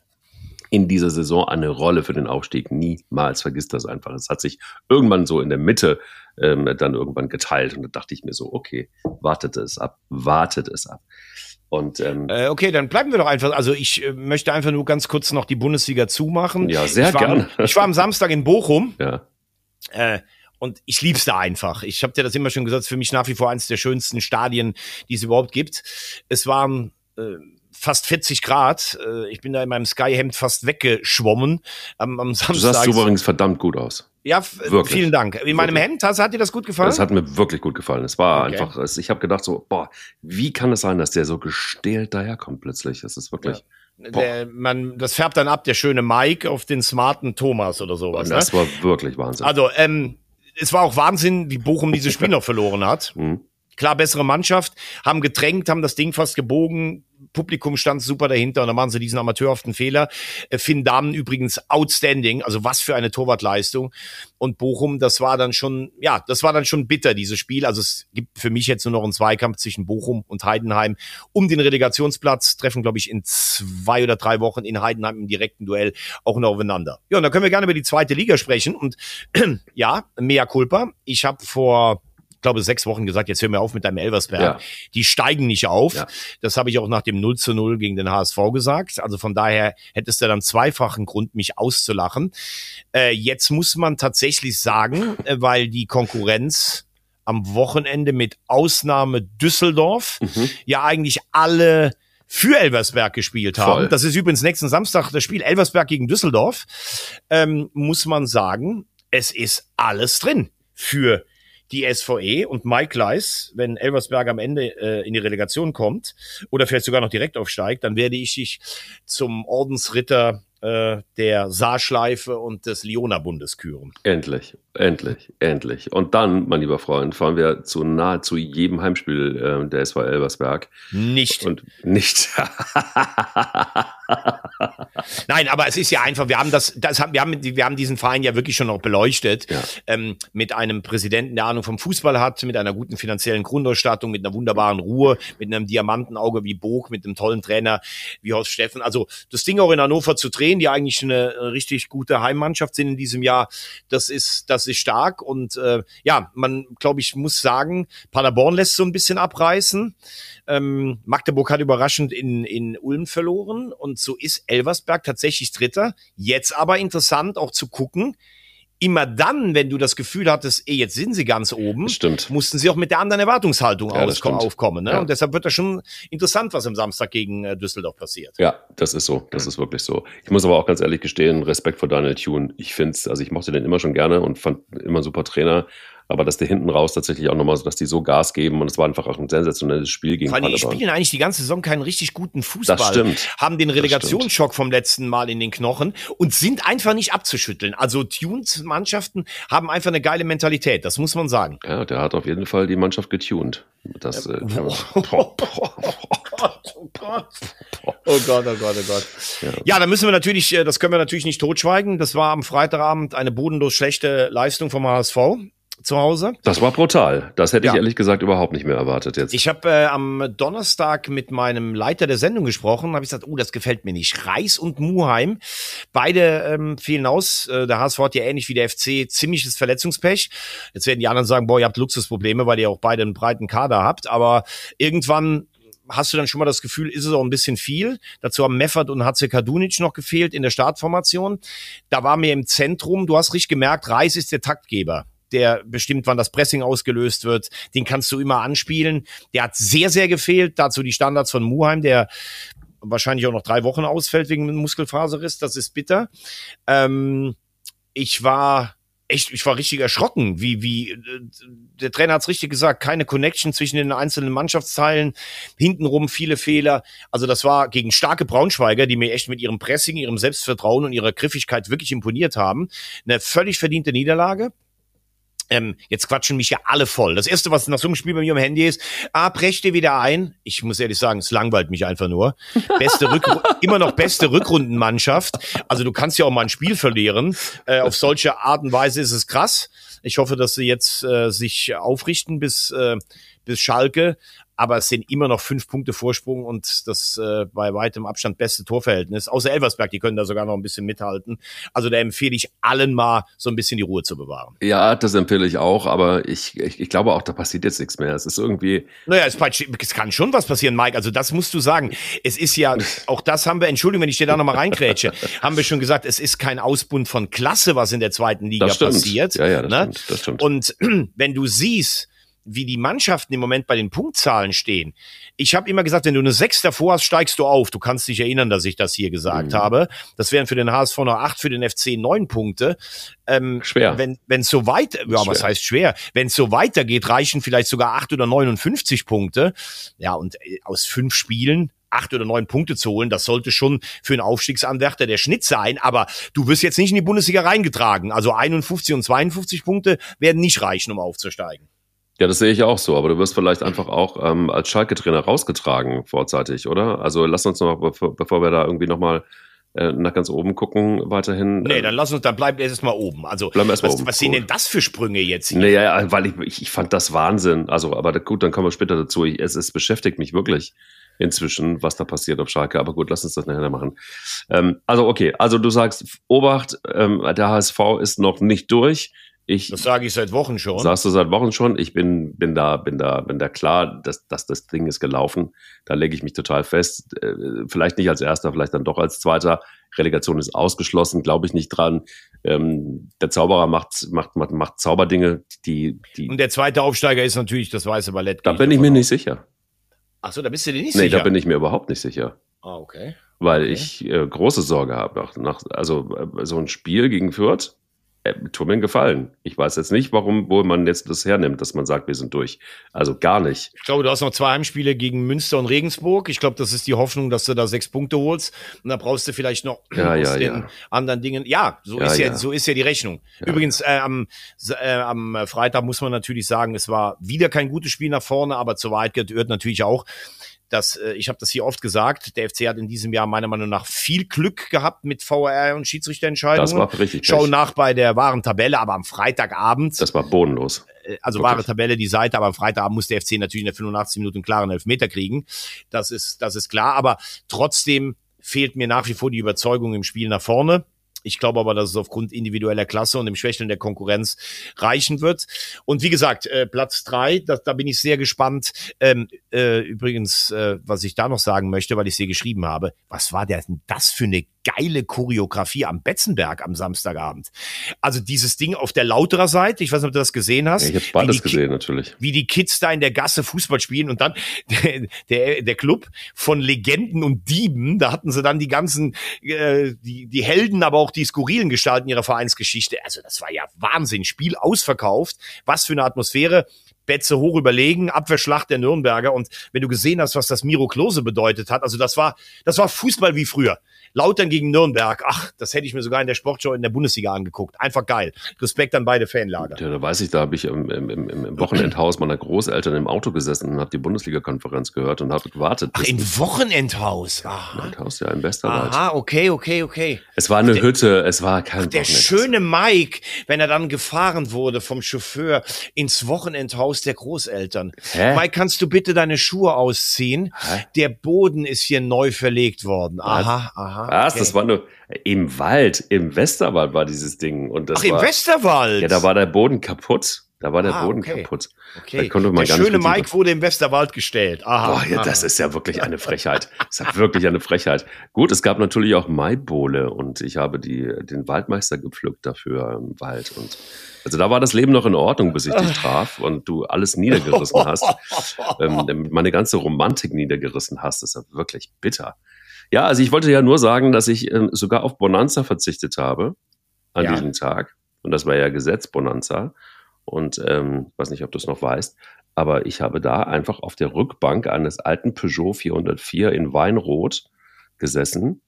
in dieser Saison eine Rolle für den Aufstieg. Niemals, vergiss das einfach. Es hat sich irgendwann so in der Mitte ähm, dann irgendwann geteilt und da dachte ich mir so, okay, wartet es ab, wartet es ab. Und, ähm, äh, okay, dann bleiben wir doch einfach. Also ich äh, möchte einfach nur ganz kurz noch die Bundesliga zumachen. Ja, sehr ich war, gerne. Ich war am Samstag in Bochum. Ja. Äh, Und ich lieb's da einfach. Ich habe dir das immer schon gesagt, für mich nach wie vor eines der schönsten Stadien, die es überhaupt gibt. Es waren äh, fast vierzig Grad. Äh, ich bin da in meinem Skyhemd fast weggeschwommen am, am Samstag. Du sahst übrigens verdammt gut aus. Ja, wirklich. Vielen Dank. In meinem wirklich. Hemd, hat, hat dir das gut gefallen? Das hat mir wirklich gut gefallen. Es war okay. einfach, ich habe gedacht so, boah, wie kann es sein, dass der so gestählt daherkommt plötzlich? Das ist wirklich... Ja. Der, man, das färbt dann ab, der schöne Mike auf den smarten Thomas oder sowas. Und das ne? war wirklich Wahnsinn. Also, ähm, es war auch Wahnsinn, wie Bochum dieses Spiel noch verloren hat. Mhm. Klar, bessere Mannschaft, haben gedrängt, haben das Ding fast gebogen. Publikum stand super dahinter und dann machen sie diesen amateurhaften Fehler. Finn Dahmen übrigens outstanding, also was für eine Torwartleistung. Und Bochum, das war dann schon, ja, das war dann schon bitter, dieses Spiel. Also es gibt für mich jetzt nur noch einen Zweikampf zwischen Bochum und Heidenheim um den Relegationsplatz. Treffen, glaube ich, in zwei oder drei Wochen in Heidenheim im direkten Duell auch noch aufeinander. Ja, und da können wir gerne über die zweite Liga sprechen. Und ja, mea culpa. Ich habe vor... ich glaube, sechs Wochen gesagt, jetzt hör mir auf mit deinem Elversberg. Ja. Die steigen nicht auf. Ja. Das habe ich auch nach dem null zu null gegen den H S V gesagt. Also von daher hättest du dann zweifachen Grund, mich auszulachen. Äh, jetzt muss man tatsächlich sagen, äh, weil die Konkurrenz am Wochenende mit Ausnahme Düsseldorf mhm. ja eigentlich alle für Elversberg gespielt haben. Voll. Das ist übrigens nächsten Samstag das Spiel Elversberg gegen Düsseldorf. Ähm, muss man sagen, es ist alles drin für die S V E und Mike Leis, wenn Elversberg am Ende äh, in die Relegation kommt oder vielleicht sogar noch direkt aufsteigt, dann werde ich dich zum Ordensritter äh, der Saarschleife und des Liona-Bundes küren. Endlich, endlich, endlich. Und dann, mein lieber Freund, fahren wir zu nahezu jedem Heimspiel äh, der S V Elversberg. Nicht. Und nicht. Nein, aber es ist ja einfach, wir haben das, das haben, wir haben, wir haben diesen Verein ja wirklich schon noch beleuchtet, ja. ähm, mit einem Präsidenten, der Ahnung vom Fußball hat, mit einer guten finanziellen Grundausstattung, mit einer wunderbaren Ruhe, mit einem Diamantenauge wie Bog, mit einem tollen Trainer wie Horst Steffen. Also das Ding auch in Hannover zu drehen, die eigentlich eine richtig gute Heimmannschaft sind in diesem Jahr, das ist, das ist stark. Und äh, ja, man, glaube ich, muss sagen, Paderborn lässt so ein bisschen abreißen. Ähm, Magdeburg hat überraschend in, in Ulm verloren und so ist Elversberg tatsächlich Dritter. Jetzt aber interessant auch zu gucken, immer dann, wenn du das Gefühl hattest, ey, jetzt sind sie ganz oben, stimmt. mussten sie auch mit der anderen Erwartungshaltung ja, auskommen, aufkommen. Ne? Ja. Und deshalb wird das schon interessant, was am Samstag gegen äh, Düsseldorf passiert. Ja, das ist so. Das ist wirklich so. Ich muss aber auch ganz ehrlich gestehen, Respekt vor Daniel Thune. Ich finde es, also ich mochte den immer schon gerne und fand immer ein super Trainer. Aber dass der hinten raus tatsächlich auch nochmal so, dass die so Gas geben und es war einfach auch ein sensationelles Spiel gegen Paderborn. Die spielen eigentlich die ganze Saison keinen richtig guten Fußball. Das stimmt. Haben den Relegationsschock vom letzten Mal in den Knochen und sind einfach nicht abzuschütteln. Also Tunes Mannschaften haben einfach eine geile Mentalität, das muss man sagen. Ja, der hat auf jeden Fall die Mannschaft getuned. Das, äh, oh, oh, oh, oh, Gott, oh Gott. Oh Gott, oh Gott, oh Gott. Ja. ja, da müssen wir natürlich, das können wir natürlich nicht totschweigen. Das war am Freitagabend eine bodenlos schlechte Leistung vom H S V. Zu Hause. Das war brutal. Das hätte ja. ich ehrlich gesagt überhaupt nicht mehr erwartet jetzt. Ich habe äh, am Donnerstag mit meinem Leiter der Sendung gesprochen, habe ich gesagt, oh, das gefällt mir nicht. Reis und Muheim, beide ähm, fielen aus. Äh, der H S V hat ja ähnlich wie der F C ziemliches Verletzungspech. Jetzt werden die anderen sagen, boah, ihr habt Luxusprobleme, weil ihr auch beide einen breiten Kader habt. Aber irgendwann hast du dann schon mal das Gefühl, ist es auch ein bisschen viel. Dazu haben Meffert und Hatze Kadunic noch gefehlt in der Startformation. Da war mir im Zentrum, du hast richtig gemerkt, Reis ist der Taktgeber. Der bestimmt, wann das Pressing ausgelöst wird. Den kannst du immer anspielen. Der hat sehr, sehr gefehlt. Dazu die Standards von Muheim, der wahrscheinlich auch noch drei Wochen ausfällt wegen einem Muskelfaserriss. Das ist bitter. Ähm, ich war echt, ich war richtig erschrocken, wie, wie, der Trainer hat's richtig gesagt, keine Connection zwischen den einzelnen Mannschaftsteilen, hintenrum viele Fehler. Also das war gegen starke Braunschweiger, die mir echt mit ihrem Pressing, ihrem Selbstvertrauen und ihrer Griffigkeit wirklich imponiert haben. Eine völlig verdiente Niederlage. Ähm, jetzt quatschen mich ja alle voll. Das Erste, was nach so einem Spiel bei mir am Handy ist, ah, brech dir wieder ein. Ich muss ehrlich sagen, es langweilt mich einfach nur. Beste Rück- immer noch beste Rückrundenmannschaft. Also du kannst ja auch mal ein Spiel verlieren. Äh, auf solche Art und Weise ist es krass. Ich hoffe, dass sie jetzt äh, sich aufrichten bis, äh, bis Schalke. Aber es sind immer noch fünf Punkte Vorsprung und das äh, bei weitem Abstand beste Torverhältnis. Außer Elversberg, die können da sogar noch ein bisschen mithalten. Also da empfehle ich allen mal, so ein bisschen die Ruhe zu bewahren. Ja, das empfehle ich auch, aber ich, ich, ich glaube auch, da passiert jetzt nichts mehr. Es ist irgendwie... Naja, es, es kann schon was passieren, Mike. Also das musst du sagen. Es ist ja, auch das haben wir, Entschuldigung, wenn ich dir da nochmal reingrätsche, haben wir schon gesagt, es ist kein Ausbund von Klasse, was in der zweiten Liga das stimmt. passiert. Ja, ja, das ne? stimmt. Das stimmt. Und wenn du siehst, wie die Mannschaften im Moment bei den Punktzahlen stehen. Ich habe immer gesagt, wenn du eine sechs davor hast, steigst du auf. Du kannst dich erinnern, dass ich das hier gesagt mhm. habe. Das wären für den H S V noch acht, für den F C neun Punkte. Ähm, schwer. Wenn wenn es so weit, ja, was heißt schwer? Wenn es so weitergeht, reichen vielleicht sogar acht oder neunundfünfzig Punkte. Ja, und aus fünf Spielen acht oder neun Punkte zu holen, das sollte schon für einen Aufstiegsanwärter der Schnitt sein, aber du wirst jetzt nicht in die Bundesliga reingetragen. Also einundfünfzig und zweiundfünfzig Punkte werden nicht reichen, um aufzusteigen. Ja, das sehe ich auch so, aber du wirst vielleicht einfach auch ähm, als Schalke-Trainer rausgetragen vorzeitig, oder? Also lass uns noch, bevor, bevor wir da irgendwie nochmal äh, nach ganz oben gucken, weiterhin. Nee, dann lass uns, dann bleibt erst mal oben. Also bleiben erst mal was, oben. was sind denn das für Sprünge jetzt hier? Nee, ja, weil ich, ich, ich fand das Wahnsinn. Also, aber gut, dann kommen wir später dazu. Ich, es, es beschäftigt mich wirklich inzwischen, was da passiert auf Schalke. Aber gut, lass uns das nachher machen. Ähm, also okay, also du sagst, Obacht, ähm, der H S V ist noch nicht durch. Ich, das sage ich seit Wochen schon. Sagst du seit Wochen schon. Ich bin, bin da, bin da, bin da klar, dass, dass das Ding ist gelaufen. Da lege ich mich total fest. Äh, vielleicht nicht als Erster, vielleicht dann doch als Zweiter. Relegation ist ausgeschlossen, glaube ich nicht dran. Ähm, der Zauberer macht, macht, macht, macht Zauberdinge, die, die. Und der zweite Aufsteiger ist natürlich das weiße Ballett. Da bin ich mir nicht sicher. Ach so, da bist du dir nicht nee, sicher? Nee, da bin ich mir überhaupt nicht sicher. Ah, okay. Weil okay. ich äh, große Sorge habe. Nach, nach, also äh, so ein Spiel gegen Fürth, Äh, tut mir einen Gefallen. Ich weiß jetzt nicht, warum, wo man jetzt das hernimmt, dass man sagt, wir sind durch. Also gar nicht. Ich glaube, du hast noch zwei Heimspiele gegen Münster und Regensburg. Ich glaube, das ist die Hoffnung, dass du da sechs Punkte holst. Und da brauchst du vielleicht noch ja, aus ja, den ja. anderen Dingen. Ja, so ja, ist ja, ja, so ist ja die Rechnung. Ja. Übrigens, äh, am, äh, am Freitag muss man natürlich sagen, es war wieder kein gutes Spiel nach vorne, aber zur Wahrheit gehört natürlich auch, Das, äh, ich habe das hier oft gesagt, der F C hat in diesem Jahr meiner Meinung nach viel Glück gehabt mit V A R und Schiedsrichterentscheidungen. Das war richtig. Schau nach bei der wahren Tabelle, aber am Freitagabend. Das war bodenlos. Also Wirklich. wahre Tabelle die Seite, aber am Freitagabend muss der F C natürlich in der fünfundachtzig Minuten einen klaren Elfmeter kriegen. Das ist, das ist klar, aber trotzdem fehlt mir nach wie vor die Überzeugung im Spiel nach vorne. Ich glaube aber, dass es aufgrund individueller Klasse und dem Schwächeln der Konkurrenz reichen wird. Und wie gesagt, äh, Platz drei, da, da bin ich sehr gespannt. Ähm, äh, übrigens, äh, was ich da noch sagen möchte, weil ich es hier geschrieben habe, was war denn das für eine geile Choreografie am Betzenberg am Samstagabend? Also dieses Ding auf der Lauterer Seite, ich weiß nicht, ob du das gesehen hast. Ja, ich habe beides Ki- gesehen, natürlich. Wie die Kids da in der Gasse Fußball spielen und dann der, der, der Club von Legenden und Dieben, da hatten sie dann die ganzen, äh, die, die Helden, aber auch die skurrilen Gestalten ihrer Vereinsgeschichte. Also das war ja Wahnsinn. Spiel ausverkauft. Was für eine Atmosphäre. Betze hoch überlegen, Abwehrschlacht der Nürnberger. Und wenn du gesehen hast, was das Miro Klose bedeutet hat, also das war, das war Fußball wie früher. Lautern gegen Nürnberg, ach, das hätte ich mir sogar in der Sportschau in der Bundesliga angeguckt. Einfach geil. Respekt an beide Fanlager. Ja, da weiß ich, da habe ich im, im, im, im Wochenendhaus meiner Großeltern im Auto gesessen und habe die Bundesliga-Konferenz gehört und habe gewartet. Ach, im Wochenendhaus. Aha. Wochenendhaus, ja, im Westerwald. Aha, okay, okay, okay. Es war eine der, Hütte, es war kein Der Wochenendhaus. schöne Mike, wenn er dann gefahren wurde vom Chauffeur ins Wochenendhaus der Großeltern. Hä? Mike, kannst du bitte deine Schuhe ausziehen? Hä? Der Boden ist hier neu verlegt worden. Aha, aha. Was? Okay. Das war nur im Wald, im Westerwald war dieses Ding. Und das Ach, im war, Westerwald? Ja, da war der Boden kaputt. Da war der Ah, Boden okay. kaputt. Okay. Da konnte man Der gar schöne nicht richtig- Mike wurde im Westerwald gestellt. Aha. Boah, ja, aha. das ist ja wirklich eine Frechheit. Das ist ja wirklich eine Frechheit. Gut, es gab natürlich auch Maibowle und ich habe die, den Waldmeister gepflückt dafür im Wald. Und also da war das Leben noch in Ordnung, bis ich dich traf und du alles niedergerissen hast. ähm, meine ganze Romantik niedergerissen hast. Das ist ja wirklich bitter. Ja, also ich wollte ja nur sagen, dass ich ähm, sogar auf Bonanza verzichtet habe an Ja. diesem Tag. Und das war ja Gesetz Bonanza. Und ähm, weiß nicht, ob du es noch weißt, aber ich habe da einfach auf der Rückbank eines alten Peugeot vierhundertvier in Weinrot gesessen.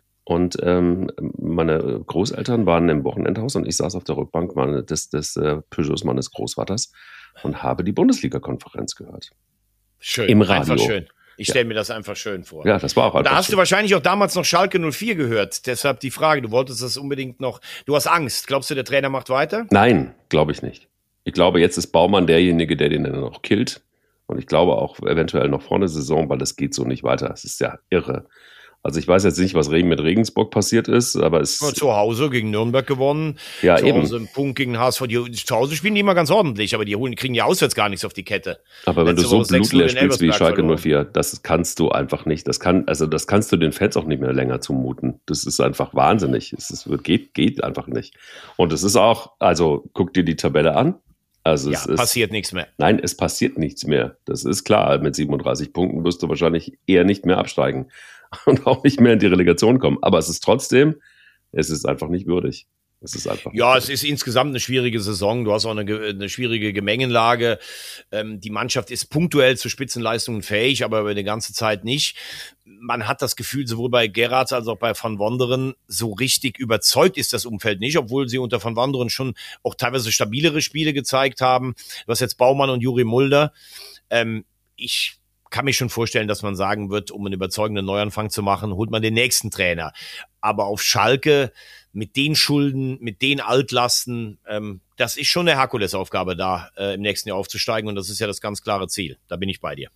Und ähm, meine Großeltern waren im Wochenendhaus und ich saß auf der Rückbank meine, des, des äh, Peugeots meines Großvaters und habe die Bundesliga-Konferenz gehört. Schön. Im Radio. Einfach schön. Ich Ja. stelle mir das einfach schön vor. Ja, das war auch Und da einfach hast schön. du wahrscheinlich auch damals noch Schalke null vier gehört. Deshalb die Frage, du wolltest das unbedingt noch. Du hast Angst. Glaubst du, der Trainer macht weiter? Nein, glaube ich nicht. Ich glaube, jetzt ist Baumann derjenige, der den dann noch killt. Und ich glaube auch eventuell noch vor der Saison, weil das geht so nicht weiter. Es ist ja irre. Also ich weiß jetzt nicht, was mit Regensburg passiert ist, aber es... Ja, zu Hause gegen Nürnberg gewonnen. Ja, zu eben. Hause einen Punkt gegen H S V. Die, zu Hause spielen die immer ganz ordentlich, aber die holen, kriegen ja auswärts gar nichts auf die Kette. Aber wenn du Letzte so Woche sechs null blutleer in spielst wie Elversberg Schalke verloren. null vier, das kannst du einfach nicht. Das kann, also das kannst du den Fans auch nicht mehr länger zumuten. Das ist einfach wahnsinnig. Es ist, geht, geht einfach nicht. Und es ist auch, also guck dir die Tabelle an. Also Ja, es ist, passiert nichts mehr. Nein, es passiert nichts mehr. Das ist klar. Mit siebenunddreißig Punkten wirst du wahrscheinlich eher nicht mehr absteigen und auch nicht mehr in die Relegation kommen. Aber es ist trotzdem, es ist einfach nicht würdig. Es ist einfach. Ja, nicht es ist insgesamt eine schwierige Saison. Du hast auch eine, ge- eine schwierige Gemengenlage. Ähm, die Mannschaft ist punktuell zu Spitzenleistungen fähig, aber über die ganze Zeit nicht. Man hat das Gefühl, sowohl bei Gerrards als auch bei Van Wonderen, so richtig überzeugt ist das Umfeld nicht, obwohl sie unter Van Wonderen schon auch teilweise stabilere Spiele gezeigt haben. Du hast jetzt Baumann und Juri Mulder. Ähm, ich kann mir schon vorstellen, dass man sagen wird, um einen überzeugenden Neuanfang zu machen, holt man den nächsten Trainer. Aber auf Schalke mit den Schulden, mit den Altlasten, ähm, das ist schon eine Herkulesaufgabe da, äh, im nächsten Jahr aufzusteigen. Und das ist ja das ganz klare Ziel. Da bin ich bei dir.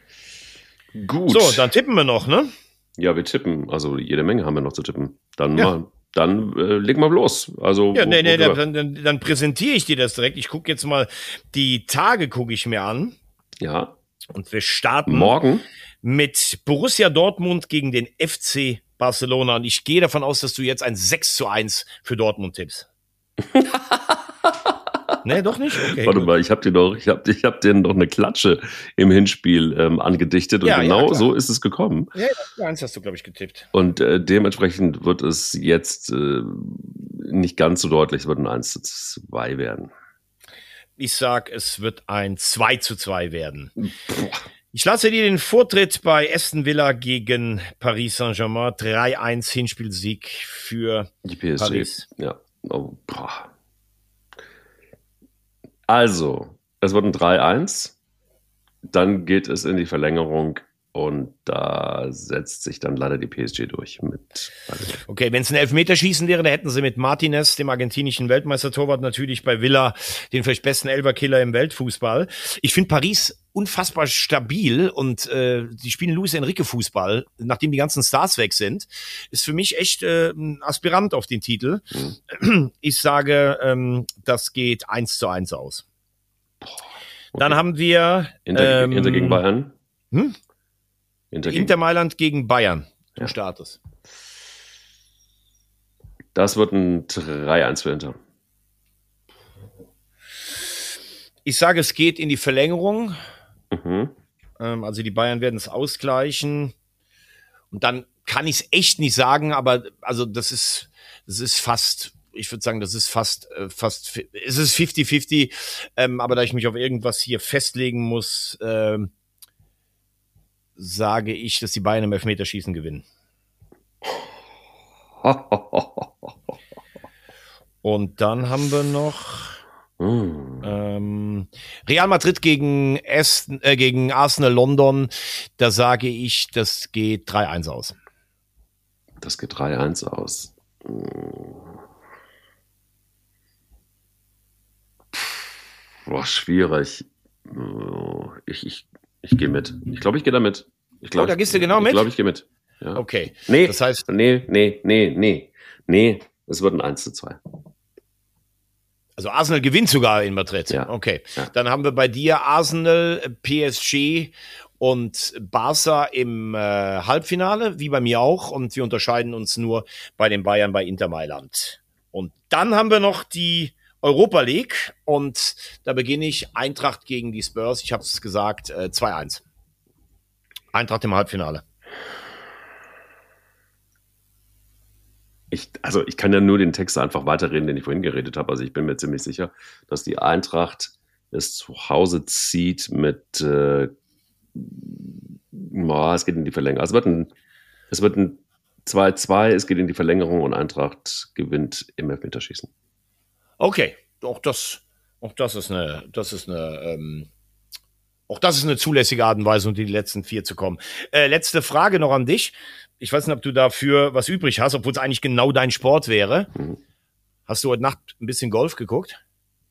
gut. So, dann tippen wir noch, ne? Ja, wir tippen. Also jede Menge haben wir noch zu tippen. Dann Ja. mal, dann äh, leg mal los. Also Ja, wo- nee, nee, worüber? dann, dann, dann präsentiere ich dir das direkt. Ich gucke jetzt mal, die Tage gucke ich mir an. ja. Und wir starten Morgen. mit Borussia Dortmund gegen den F C Barcelona. Und ich gehe davon aus, dass du jetzt ein sechs zu eins für Dortmund tippst. Nee, doch nicht? Okay, Warte gut. mal, ich habe dir doch, ich habe ich hab dir noch eine Klatsche im Hinspiel ähm, angedichtet und Ja, ja, genau klar. so ist es gekommen. Ja, ja, eins hast du, glaube ich, getippt. Und äh, dementsprechend wird es jetzt äh, nicht ganz so deutlich, es wird ein eins zu zwei werden. Ich sag, es wird ein zwei zu zwei werden. Ich lasse dir den Vortritt bei Aston Villa gegen Paris Saint-Germain. drei eins Hinspielsieg für Die P S G. Paris. Ja. Oh, boah. Also, es wird ein drei eins. Dann geht es in die Verlängerung Und da setzt sich dann leider die P S G durch mit. Okay, wenn es ein Elfmeterschießen wäre, da hätten sie mit Martinez, dem argentinischen Weltmeistertorwart, natürlich bei Villa den vielleicht besten Elferkiller im Weltfußball. Ich finde Paris unfassbar stabil und äh, die spielen Luis Enrique Fußball, nachdem die ganzen Stars weg sind. Ist für mich echt äh, ein Aspirant auf den Titel. Mhm. Ich sage, ähm, das geht eins zu eins aus. Okay. Dann haben wir Inter, ähm, Inter gegen Bayern. Hm? Inter, Inter Mailand gegen Bayern. Du ja. startest. Das wird ein drei eins für Inter. Ich sage, es geht in die Verlängerung. Mhm. Ähm, also die Bayern werden es ausgleichen. Und dann kann ich es echt nicht sagen, aber also das ist, das ist fast, ich würde sagen, das ist fast, äh, fast, es ist fifty fifty. Ähm, aber da ich mich auf irgendwas hier festlegen muss, ähm, sage ich, dass die Bayern im Elfmeterschießen gewinnen. Und dann haben wir noch mm. ähm, Real Madrid gegen, Aston, äh, gegen Arsenal London. Da sage ich, das geht drei eins aus. Das geht drei eins aus. Boah, schwierig. Ich, ich Ich gehe mit. Ich glaube, ich gehe da mit. Ich glaub, oh, da gehst du genau ich, mit? Ich glaube, ich gehe mit. Ja. Okay. Nee, das heißt, nee, nee, nee, nee. Nee, es wird ein eins zu zwei. Also Arsenal gewinnt sogar in Madrid. Ja. Okay. Ja. Dann haben wir bei dir Arsenal, P S G und Barca im äh, Halbfinale, wie bei mir auch. Und wir unterscheiden uns nur bei den Bayern bei Inter Mailand. Und dann haben wir noch die Europa League und da beginne ich Eintracht gegen die Spurs. Ich habe es gesagt, äh, zwei eins. Eintracht im Halbfinale. Ich, also ich kann ja nur den Text einfach weiterreden, den ich vorhin geredet habe. Also ich bin mir ziemlich sicher, dass die Eintracht es zu Hause zieht mit äh, oh, es geht in die Verlängerung. Also es wird ein, es wird ein zwei zwei, es geht in die Verlängerung und Eintracht gewinnt im Elfmeterschießen. Okay, auch das, auch das ist eine, das ist eine, ähm, auch das ist eine zulässige Art und Weise, um die letzten vier zu kommen. Äh, letzte Frage noch an dich. Ich weiß nicht, ob du dafür was übrig hast, obwohl es eigentlich genau dein Sport wäre. Mhm. Hast du heute Nacht ein bisschen Golf geguckt?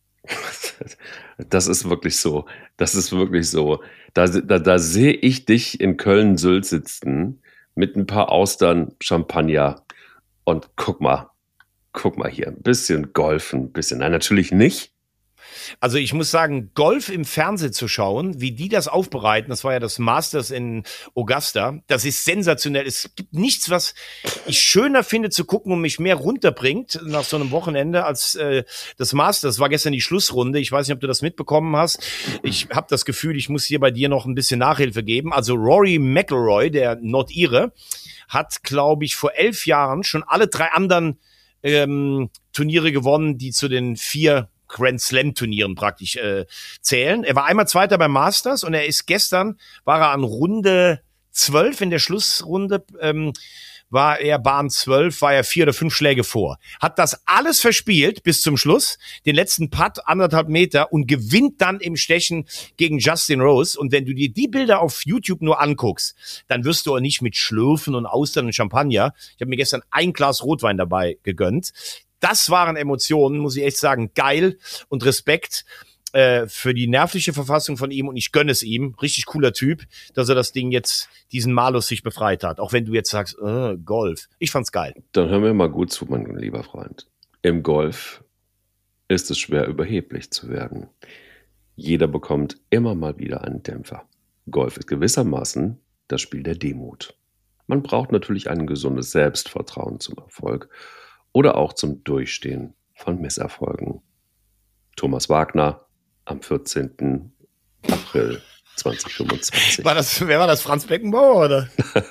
Das ist wirklich so. Das ist wirklich so. Da, da, da sehe ich dich in Köln-Sylt sitzen mit ein paar Austern, Champagner und guck mal. Guck mal hier, ein bisschen golfen, ein bisschen. Nein, natürlich nicht. Also ich muss sagen, Golf im Fernsehen zu schauen, wie die das aufbereiten, das war ja das Masters in Augusta, das ist sensationell. Es gibt nichts, was ich schöner finde zu gucken und mich mehr runterbringt nach so einem Wochenende als äh, das Masters. Das war gestern die Schlussrunde. Ich weiß nicht, ob du das mitbekommen hast. Ich habe das Gefühl, ich muss hier bei dir noch ein bisschen Nachhilfe geben. Also Rory McIlroy, der Nordire, hat, glaube ich, vor elf Jahren schon alle drei anderen ähm, Turniere gewonnen, die zu den vier Grand Slam Turnieren praktisch äh, zählen. Er war einmal Zweiter beim Masters und er ist gestern, war er an Runde zwölf in der Schlussrunde, ähm, war er Bahn zwölf, war er vier oder fünf Schläge vor. Hat das alles verspielt bis zum Schluss, den letzten Putt, anderthalb Meter und gewinnt dann im Stechen gegen Justin Rose. Und wenn du dir die Bilder auf YouTube nur anguckst, dann wirst du auch nicht mit Schlürfen und Austern und Champagner. Ich habe mir gestern ein Glas Rotwein dabei gegönnt. Das waren Emotionen, muss ich echt sagen, geil und Respekt äh, für die nervliche Verfassung von ihm und ich gönne es ihm, richtig cooler Typ, dass er das Ding jetzt, diesen Malus sich befreit hat, auch wenn du jetzt sagst, äh, Golf. Ich fand's geil. Dann hör mir mal gut zu, mein lieber Freund. Im Golf ist es schwer, überheblich zu werden. Jeder bekommt immer mal wieder einen Dämpfer. Golf ist gewissermaßen das Spiel der Demut. Man braucht natürlich ein gesundes Selbstvertrauen zum Erfolg oder auch zum Durchstehen von Misserfolgen. Thomas Wagner am vierzehnten April zweitausendfünfundzwanzig. War das, wer war das? Franz Beckenbauer, oder?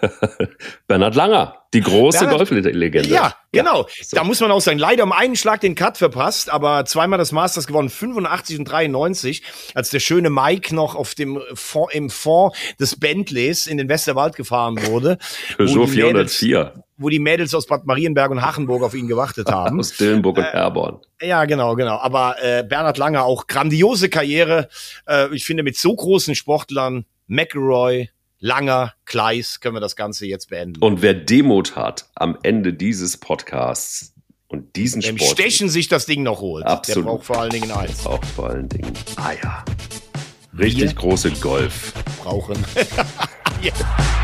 Bernhard Langer, die große Bernhard, Golflegende. Ja, genau. Ja, so. Da muss man auch sagen, leider um einen Schlag den Cut verpasst, aber zweimal das Masters gewonnen, fünfundachtzig und dreiundneunzig, als der schöne Mike noch auf dem Fond, im Fond des Bentleys in den Westerwald gefahren wurde. Peugeot vierhundertvier. Wo die Mädels aus Bad Marienberg und Hachenburg auf ihn gewartet haben. Aus Dillenburg und äh, Herborn. Ja, genau, genau. Aber äh, Bernhard Langer auch grandiose Karriere. Äh, ich finde mit so großen Sportlern, McIlroy, langer Gleis können wir das Ganze jetzt beenden. Und wer Demut hat am Ende dieses Podcasts und diesen Im Sport... Stechen sich das Ding noch holt. Absolut. Der braucht vor allen Dingen eins. Auch vor allen Dingen Eier. Richtig Wir große Golf. brauchen. Ja.